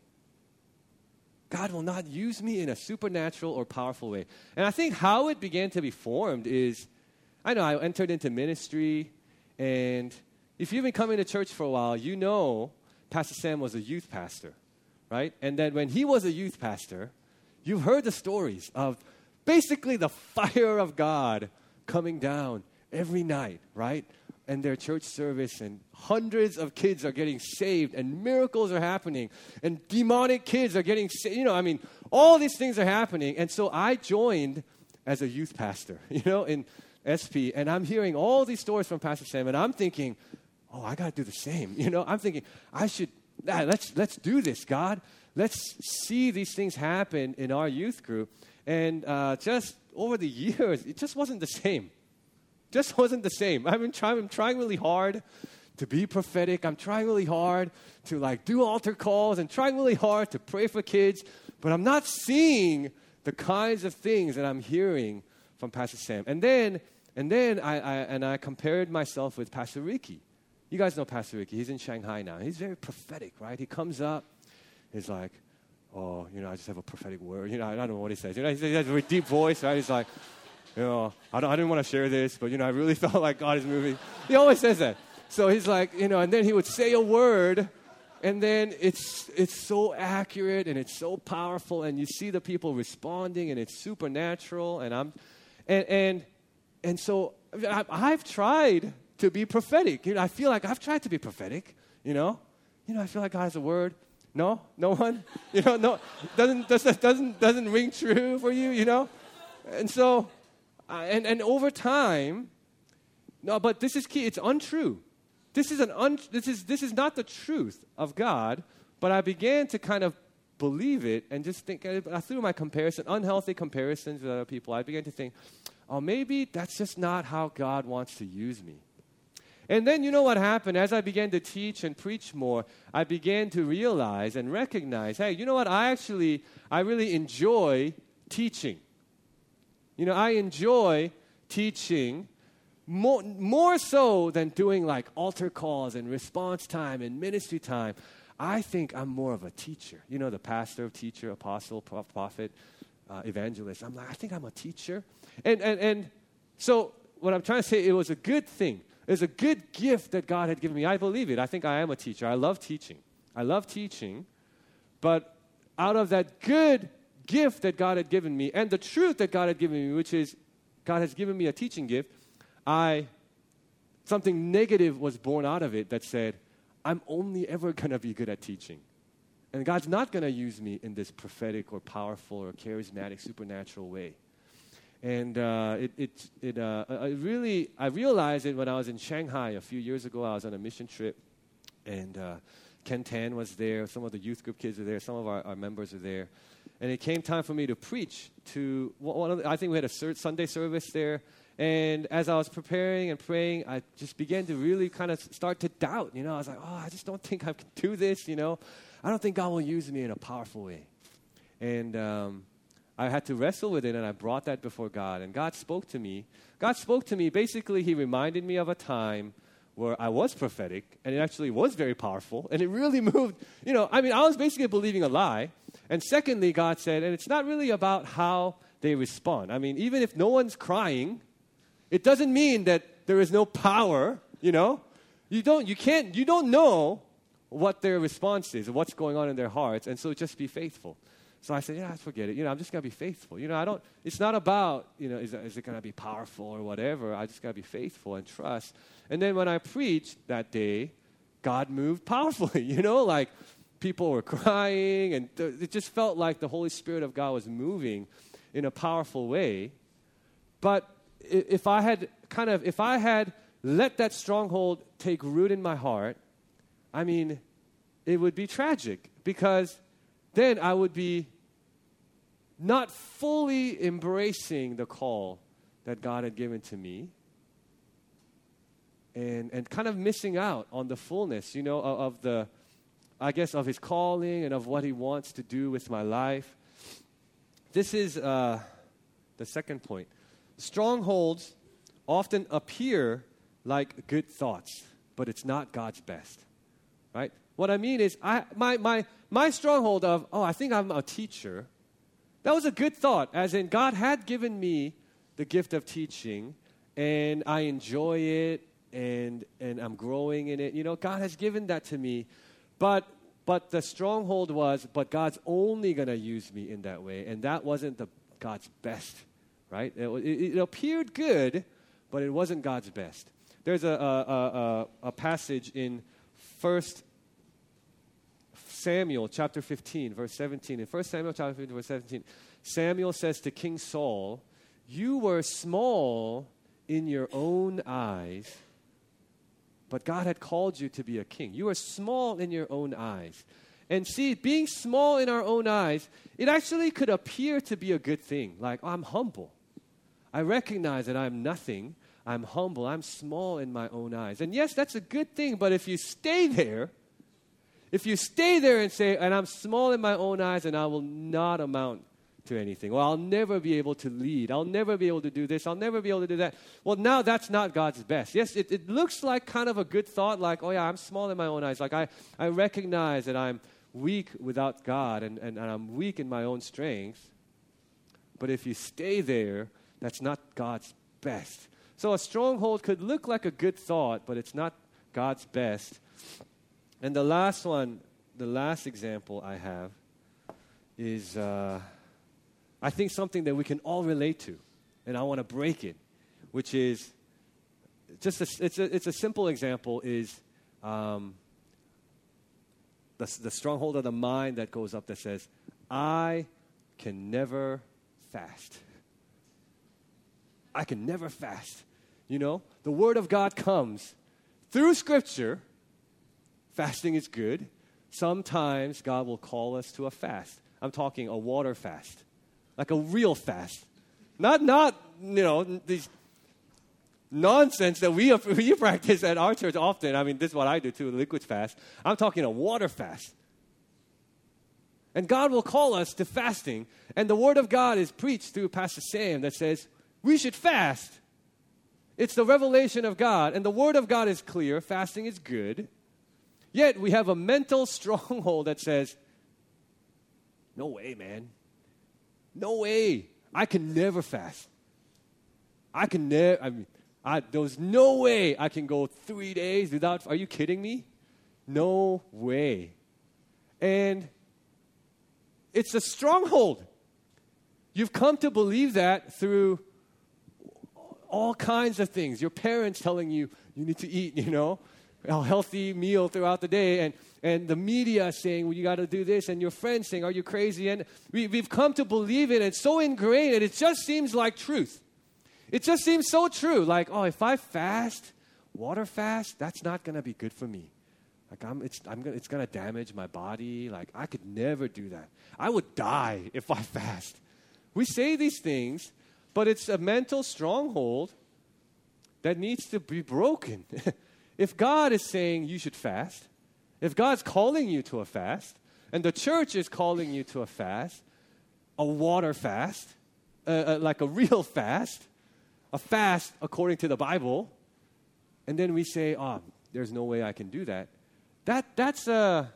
Speaker 1: God will not use me in a supernatural or powerful way. And I think how it began to be formed is, I entered into ministry, and if you've been coming to church for a while, you know Pastor Sam was a youth pastor, right? And then when he was a youth pastor, you've heard the stories of basically the fire of God coming down every night, right? And their church service, and hundreds of kids are getting saved, and miracles are happening, and demonic kids are getting saved. All these things are happening. And so I joined as a youth pastor, in SP, and I'm hearing all these stories from Pastor Sam, and I'm thinking, I got to do the same. I'm thinking, let's do this, God. Let's see these things happen in our youth group. And just over the years, it just wasn't the same. Just wasn't the same. I'm trying really hard to be prophetic. I'm trying really hard to do altar calls and trying really hard to pray for kids. But I'm not seeing the kinds of things that I'm hearing from Pastor Sam. And then I compared myself with Pastor Ricky. You guys know Pastor Ricky. He's in Shanghai now. He's very prophetic, right? He comes up. He's like, I just have a prophetic word. I don't know what he says. He has a very deep voice, right? He's like, I didn't want to share this, but, I really felt like God is moving. He always says that. So he's like, and then he would say a word, and then it's so accurate, and it's so powerful, and you see the people responding, and it's supernatural, and so I've tried to be prophetic. I feel like I've tried to be prophetic, I feel like God has a word. No one, no, doesn't ring true for you, and so, and over time, no, but this is key. It's untrue. This is not the truth of God. But I began to kind of believe it and just think through my unhealthy comparisons with other people. I began to think, maybe that's just not how God wants to use me. And then you know what happened? As I began to teach and preach more, I began to realize and recognize, hey, you know what? I really enjoy teaching. I enjoy teaching more so than doing altar calls and response time and ministry time. I think I'm more of a teacher. The pastor, teacher, apostle, prophet, evangelist. I think I'm a teacher. And so what I'm trying to say, it was a good thing. It's a good gift that God had given me. I believe it. I think I am a teacher. I love teaching. But out of that good gift that God had given me and the truth that God had given me, which is God has given me a teaching gift, something negative was born out of it that said, I'm only ever going to be good at teaching. And God's not going to use me in this prophetic or powerful or charismatic, supernatural way. And I realized it when I was in Shanghai a few years ago. I was on a mission trip, and Ken Tan was there. Some of the youth group kids were there. Some of our members were there. And it came time for me to preach to I think we had a Sunday service there. And as I was preparing and praying, I just began to really kind of start to doubt. I was like, I just don't think I can do this, I don't think God will use me in a powerful way. And I had to wrestle with it, and I brought that before God. And God spoke to me. Basically, He reminded me of a time where I was prophetic, and it actually was very powerful, and it really moved. I was basically believing a lie. And secondly, God said, and it's not really about how they respond. Even if no one's crying, it doesn't mean that there is no power, You don't know what their response is, or what's going on in their hearts, and so just be faithful. So I said, forget it. I'm just going to be faithful. It's not about, is it going to be powerful or whatever. I just got to be faithful and trust. And then when I preached that day, God moved powerfully, like people were crying, and it just felt like the Holy Spirit of God was moving in a powerful way. But if I had let that stronghold take root in my heart, it would be tragic, because then I would be not fully embracing the call that God had given to me, and kind of missing out on the fullness, of His calling and of what He wants to do with my life. This is the second point. Strongholds often appear like good thoughts, but it's not God's best, right? What I mean is, my stronghold of, I think I'm a teacher, that was a good thought, as in God had given me the gift of teaching, and I enjoy it, and I'm growing in it. God has given that to me, but the stronghold was, but God's only going to use me in that way, and that wasn't God's best, right? It appeared good, but it wasn't God's best. There's a passage in 1 Samuel chapter 15, verse 17. In 1 Samuel chapter 15, verse 17, Samuel says to King Saul, "You were small in your own eyes, but God had called you to be a king." You are small in your own eyes. And see, being small in our own eyes, it actually could appear to be a good thing. Like, I'm humble. I recognize that I'm nothing. I'm humble. I'm small in my own eyes. And yes, that's a good thing, but if you stay there and say, and I'm small in my own eyes and I will not amount to anything, or I'll never be able to lead, I'll never be able to do this, I'll never be able to do that. Well, now that's not God's best. Yes, it looks like kind of a good thought, like, I'm small in my own eyes. Like, I recognize that I'm weak without God, and I'm weak in my own strength. But if you stay there, that's not God's best. So a stronghold could look like a good thought, but it's not God's best. And the last example I have is, I think, something that we can all relate to, and I want to break it, which is it's a simple example, is the stronghold of the mind that goes up that says, I can never fast. I can never fast. The Word of God comes through Scripture. Fasting is good. Sometimes God will call us to a fast. I'm talking a water fast, like a real fast, not these nonsense that we practice at our church often. This is what I do too, liquid fast. I'm talking a water fast. And God will call us to fasting, and the Word of God is preached through Pastor Sam that says we should fast. It's the revelation of God, and the Word of God is clear. Fasting is good. Yet we have a mental stronghold that says, no way, man. No way. I can never fast. There's no way I can go 3 days without, are you kidding me? No way. And it's a stronghold. You've come to believe that through all kinds of things. Your parents telling you, you need to eat, a healthy meal throughout the day. And the media saying, well, you got to do this. And your friends saying, are you crazy? And we've come to believe it. It's so ingrained, and it just seems like truth. It just seems so true. Like, oh, if I fast, water fast, that's not going to be good for me. Like, it's going to damage my body. Like, I could never do that. I would die if I fast. We say these things, but it's a mental stronghold that needs to be broken. If God is saying you should fast, if God's calling you to a fast, and the church is calling you to a fast, a water fast, like a real fast, a fast according to the Bible, and then we say, oh, there's no way I can do that. That's not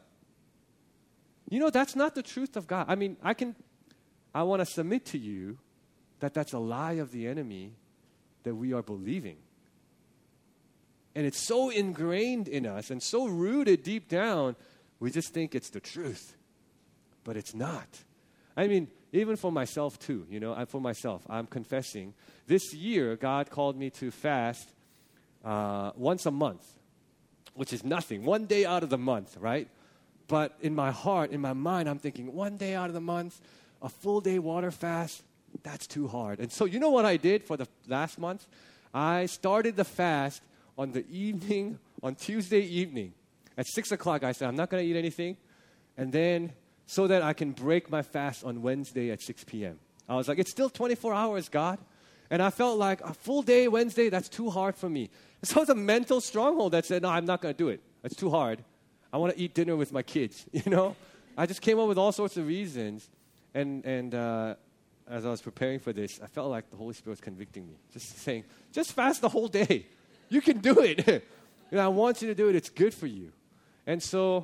Speaker 1: the truth of God. I mean, I want to submit to you that that's a lie of the enemy that we are believing. And it's so ingrained in us and so rooted deep down, we just think it's the truth. But it's not. I mean, even for myself too, I'm confessing. This year, God called me to fast once a month, which is nothing. One day out of the month, right? But in my heart, in my mind, I'm thinking, one day out of the month, a full day water fast, that's too hard. And so you know what I did for the last month? I started the fast on Tuesday evening. At 6 o'clock, I said, I'm not going to eat anything. And then, so that I can break my fast on Wednesday at 6 p.m. I was like, it's still 24 hours, God. And I felt like a full day Wednesday, that's too hard for me. So it was a mental stronghold that said, no, I'm not going to do it. It's too hard. I want to eat dinner with my kids, I just came up with all sorts of reasons. And as I was preparing for this, I felt like the Holy Spirit was convicting me. Just saying, just fast the whole day. You can do it. I want you to do it. It's good for you. And so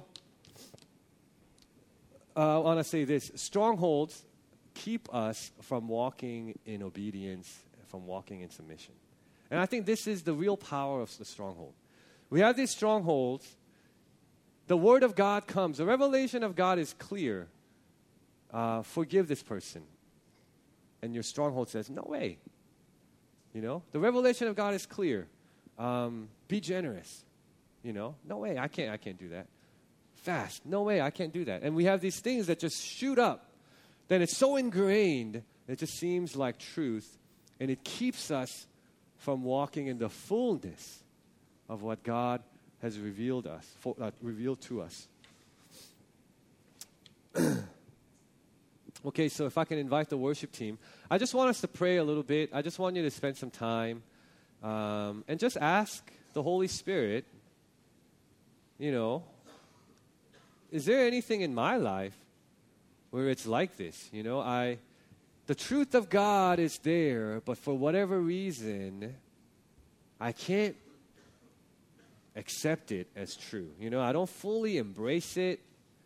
Speaker 1: I want to say this. Strongholds keep us from walking in obedience, from walking in submission. And I think this is the real power of the stronghold. We have these strongholds. The Word of God comes. The revelation of God is clear. Forgive this person. And your stronghold says, no way. The revelation of God is clear. Be generous. No way, I can't do that. Fast, no way, I can't do that. And we have these things that just shoot up. Then it's so ingrained, it just seems like truth. And it keeps us from walking in the fullness of what God has revealed to us. Okay, so if I can invite the worship team. I just want us to pray a little bit. I just want you to spend some time and just ask the Holy Spirit, is there anything in my life where it's like this? The truth of God is there, but for whatever reason, I can't accept it as true. I don't fully embrace it.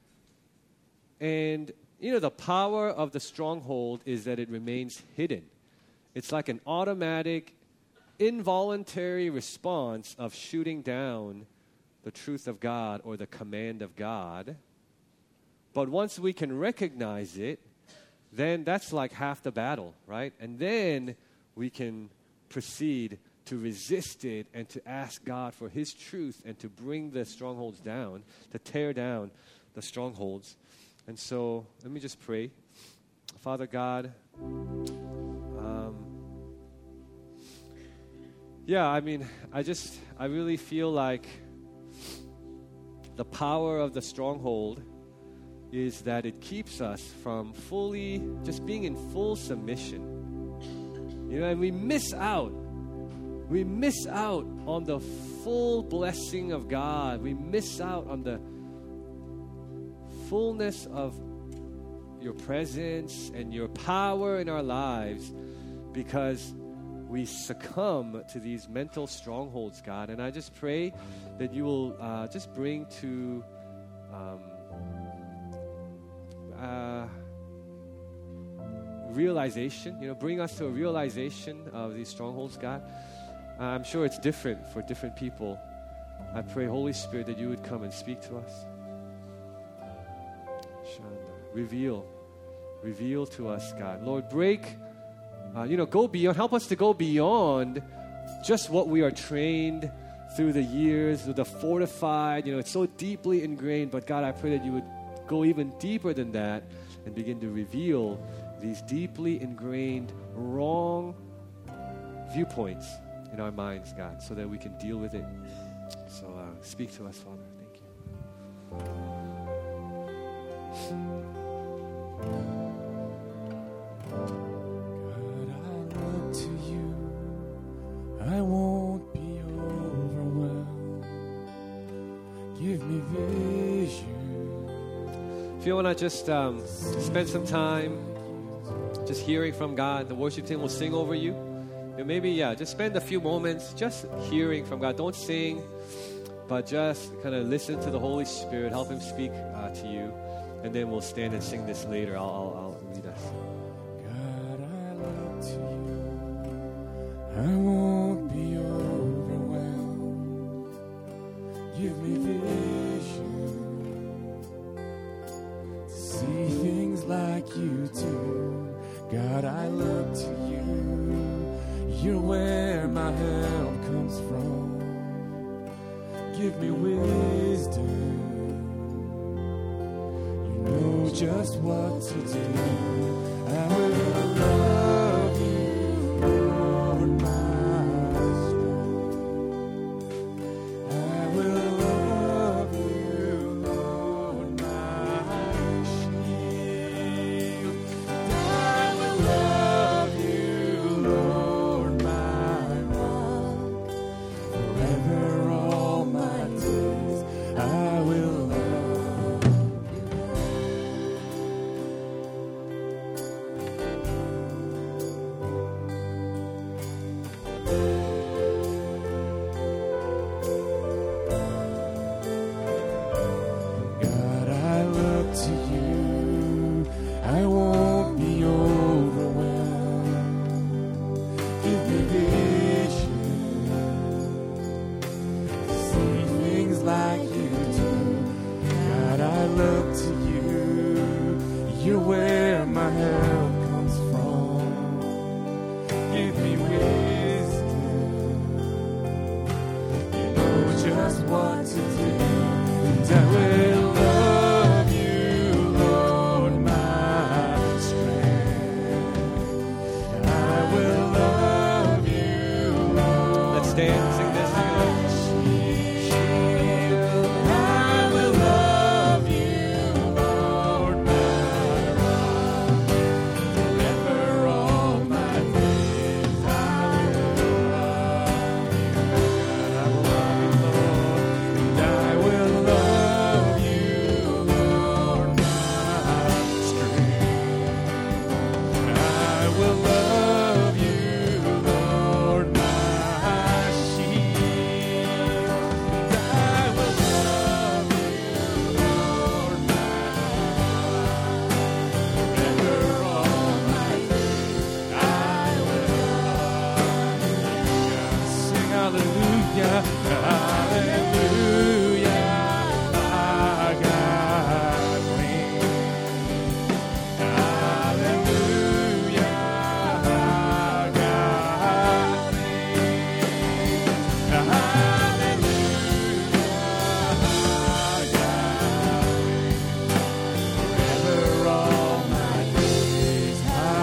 Speaker 1: And, the power of the stronghold is that it remains hidden. It's like an automatic, involuntary response of shooting down the truth of God or the command of God. But once we can recognize it, then that's like half the battle, right? And then we can proceed to resist it and to ask God for His truth and to bring the strongholds down, to tear down the strongholds. And so let me just pray. Father God, I really feel like the power of the stronghold is that it keeps us from fully, just being in full submission. And we miss out. We miss out on the full blessing of God. We miss out on the fullness of your presence and your power in our lives because we succumb to these mental strongholds, God. And I just pray that you will just bring to realization, bring us to a realization of these strongholds, God. I'm sure it's different for different people. I pray, Holy Spirit, that you would come and speak to us. Reveal reveal to us, God. Lord, break, go beyond, help us to go beyond just what we are trained through the years, the fortified, it's so deeply ingrained. But God, I pray that you would go even deeper than that and begin to reveal these deeply ingrained wrong viewpoints in our minds, God, so that we can deal with it. So speak to us, Father. Thank you.
Speaker 2: God, I look to you. I won't be overwhelmed. Give me vision.
Speaker 1: If you want to just spend some time just hearing from God, the worship team will sing over you. And maybe, just spend a few moments just hearing from God. Don't sing, but just kind of listen to the Holy Spirit. Help Him speak to you. And then we'll stand and sing this later. I'll lead us.
Speaker 2: God, I look to you. I won't be overwhelmed. Give me vision to see things like you do. God, I look to you. You're where my help comes from. Give me wisdom. You know just what to do. I will love you, Lord, my strength. I will love you, Lord, my shield. I will love you, Lord, my rock. Forever all my days I will love you. God, I look to you. I won't be overwhelmed. Give me vision. See things like you do. God, I look to you. You're where my help comes from. Give me wisdom. You know just what to do. And I will love you, Lord, my strength. I will love you, Lord.
Speaker 1: Let's stand and sing this together.
Speaker 2: I will love you, Lord, my rock. Forever all my days I will love you. God, I will love you, Lord. And I will love you, Lord, my strength. I will love you, Lord, my shield. I will love you, Lord, my forever all my days. I will love you. Sing hallelujah, hallelujah, my God reigns. Hallelujah, my God reigns. Hallelujah, my God reigns. Forever all my days.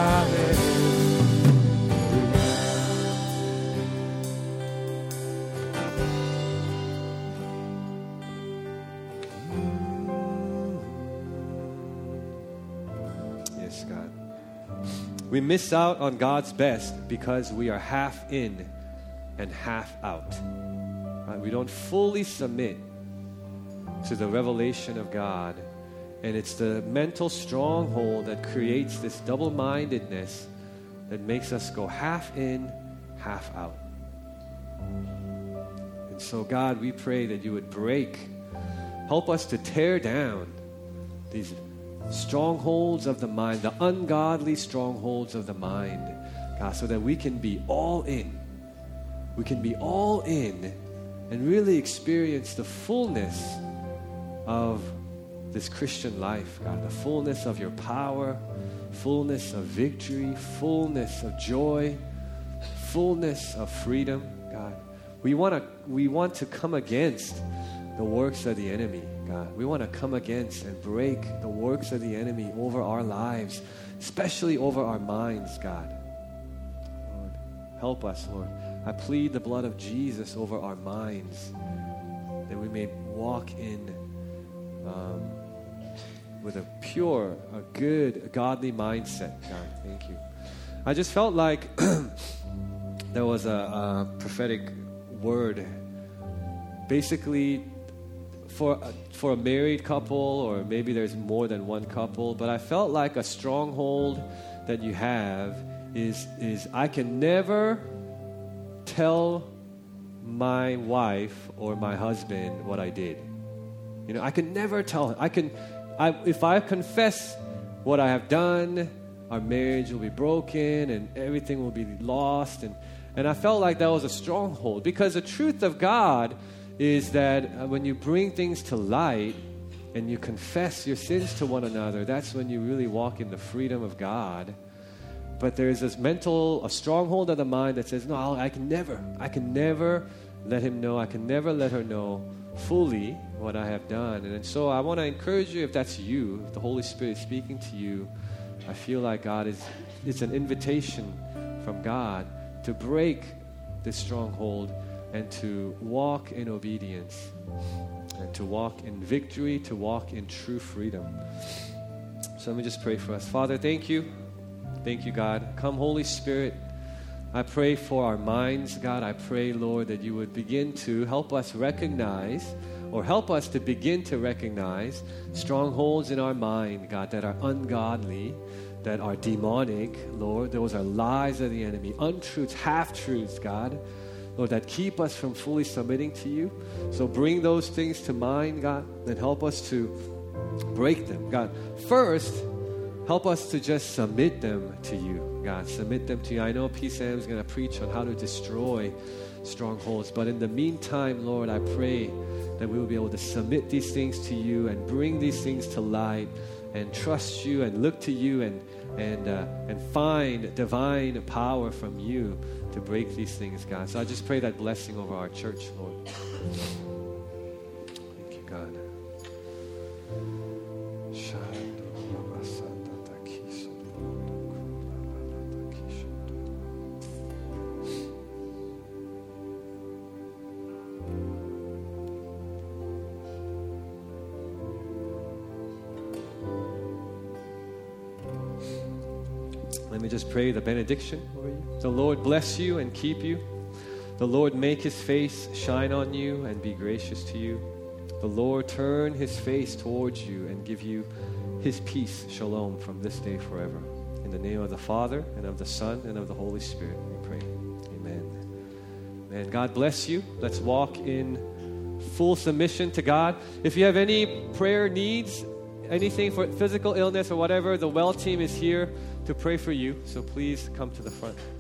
Speaker 1: Yes, God. We miss out on God's best because we are half in and half out. Right? We don't fully submit to the revelation of God. And it's the mental stronghold that creates this double-mindedness that makes us go half in, half out. And so, God, we pray that you would help us to tear down these strongholds of the mind, the ungodly strongholds of the mind, God, so that we can be all in. We can be all in and really experience the fullness of this Christian life, God, the fullness of your power, fullness of victory, fullness of joy, fullness of freedom, God. We want to come against the works of the enemy, God. We want to come against and break the works of the enemy over our lives, especially over our minds, God. Lord, help us, Lord. I plead the blood of Jesus over our minds, that we may walk in with a pure, a good, a godly mindset, God. Thank you. I just felt like there was a prophetic word, basically for a married couple, or maybe there's more than one couple, but I felt like a stronghold that you have is I can never tell my wife or my husband what I did. You know, I can never tell him. If I confess what I have done, our marriage will be broken and everything will be lost. And I felt like that was a stronghold, because the truth of God is that when you bring things to light and you confess your sins to one another, that's when you really walk in the freedom of God. But there's this a stronghold of the mind that says, no, I can never let him know, I can never let her know fully what I have done. And so I want to encourage you, if that's you, if the Holy Spirit is speaking to you, I feel like it's an invitation from God to break this stronghold and to walk in obedience and to walk in victory, to walk in true freedom. So let me just pray for us. Father, thank you. Thank you, God. Come, Holy Spirit. I pray for our minds, God. I pray, Lord, that you would begin to help us recognize, or help us to begin to recognize strongholds in our mind, God, that are ungodly, that are demonic, Lord. Those are lies of the enemy, untruths, half-truths, God, Lord, that keep us from fully submitting to you. So bring those things to mind, God, and help us to break them, God. First, help us to just submit them to you, God. Submit them to you. I know PSAM is going to preach on how to destroy strongholds, but in the meantime, Lord, I pray that we will be able to submit these things to you and bring these things to light and trust you and look to you and find divine power from you to break these things, God. So I just pray that blessing over our church, Lord. Thank you, God. Let me just pray the benediction over you. The Lord bless you and keep you. The Lord make his face shine on you and be gracious to you. The Lord turn his face towards you and give you his peace, shalom, from this day forever. In the name of the Father, and of the Son, and of the Holy Spirit, we pray. Amen. Amen. God bless you. Let's walk in full submission to God. If you have any prayer needs, anything for physical illness or whatever, the Well team is here to pray for you. So please come to the front.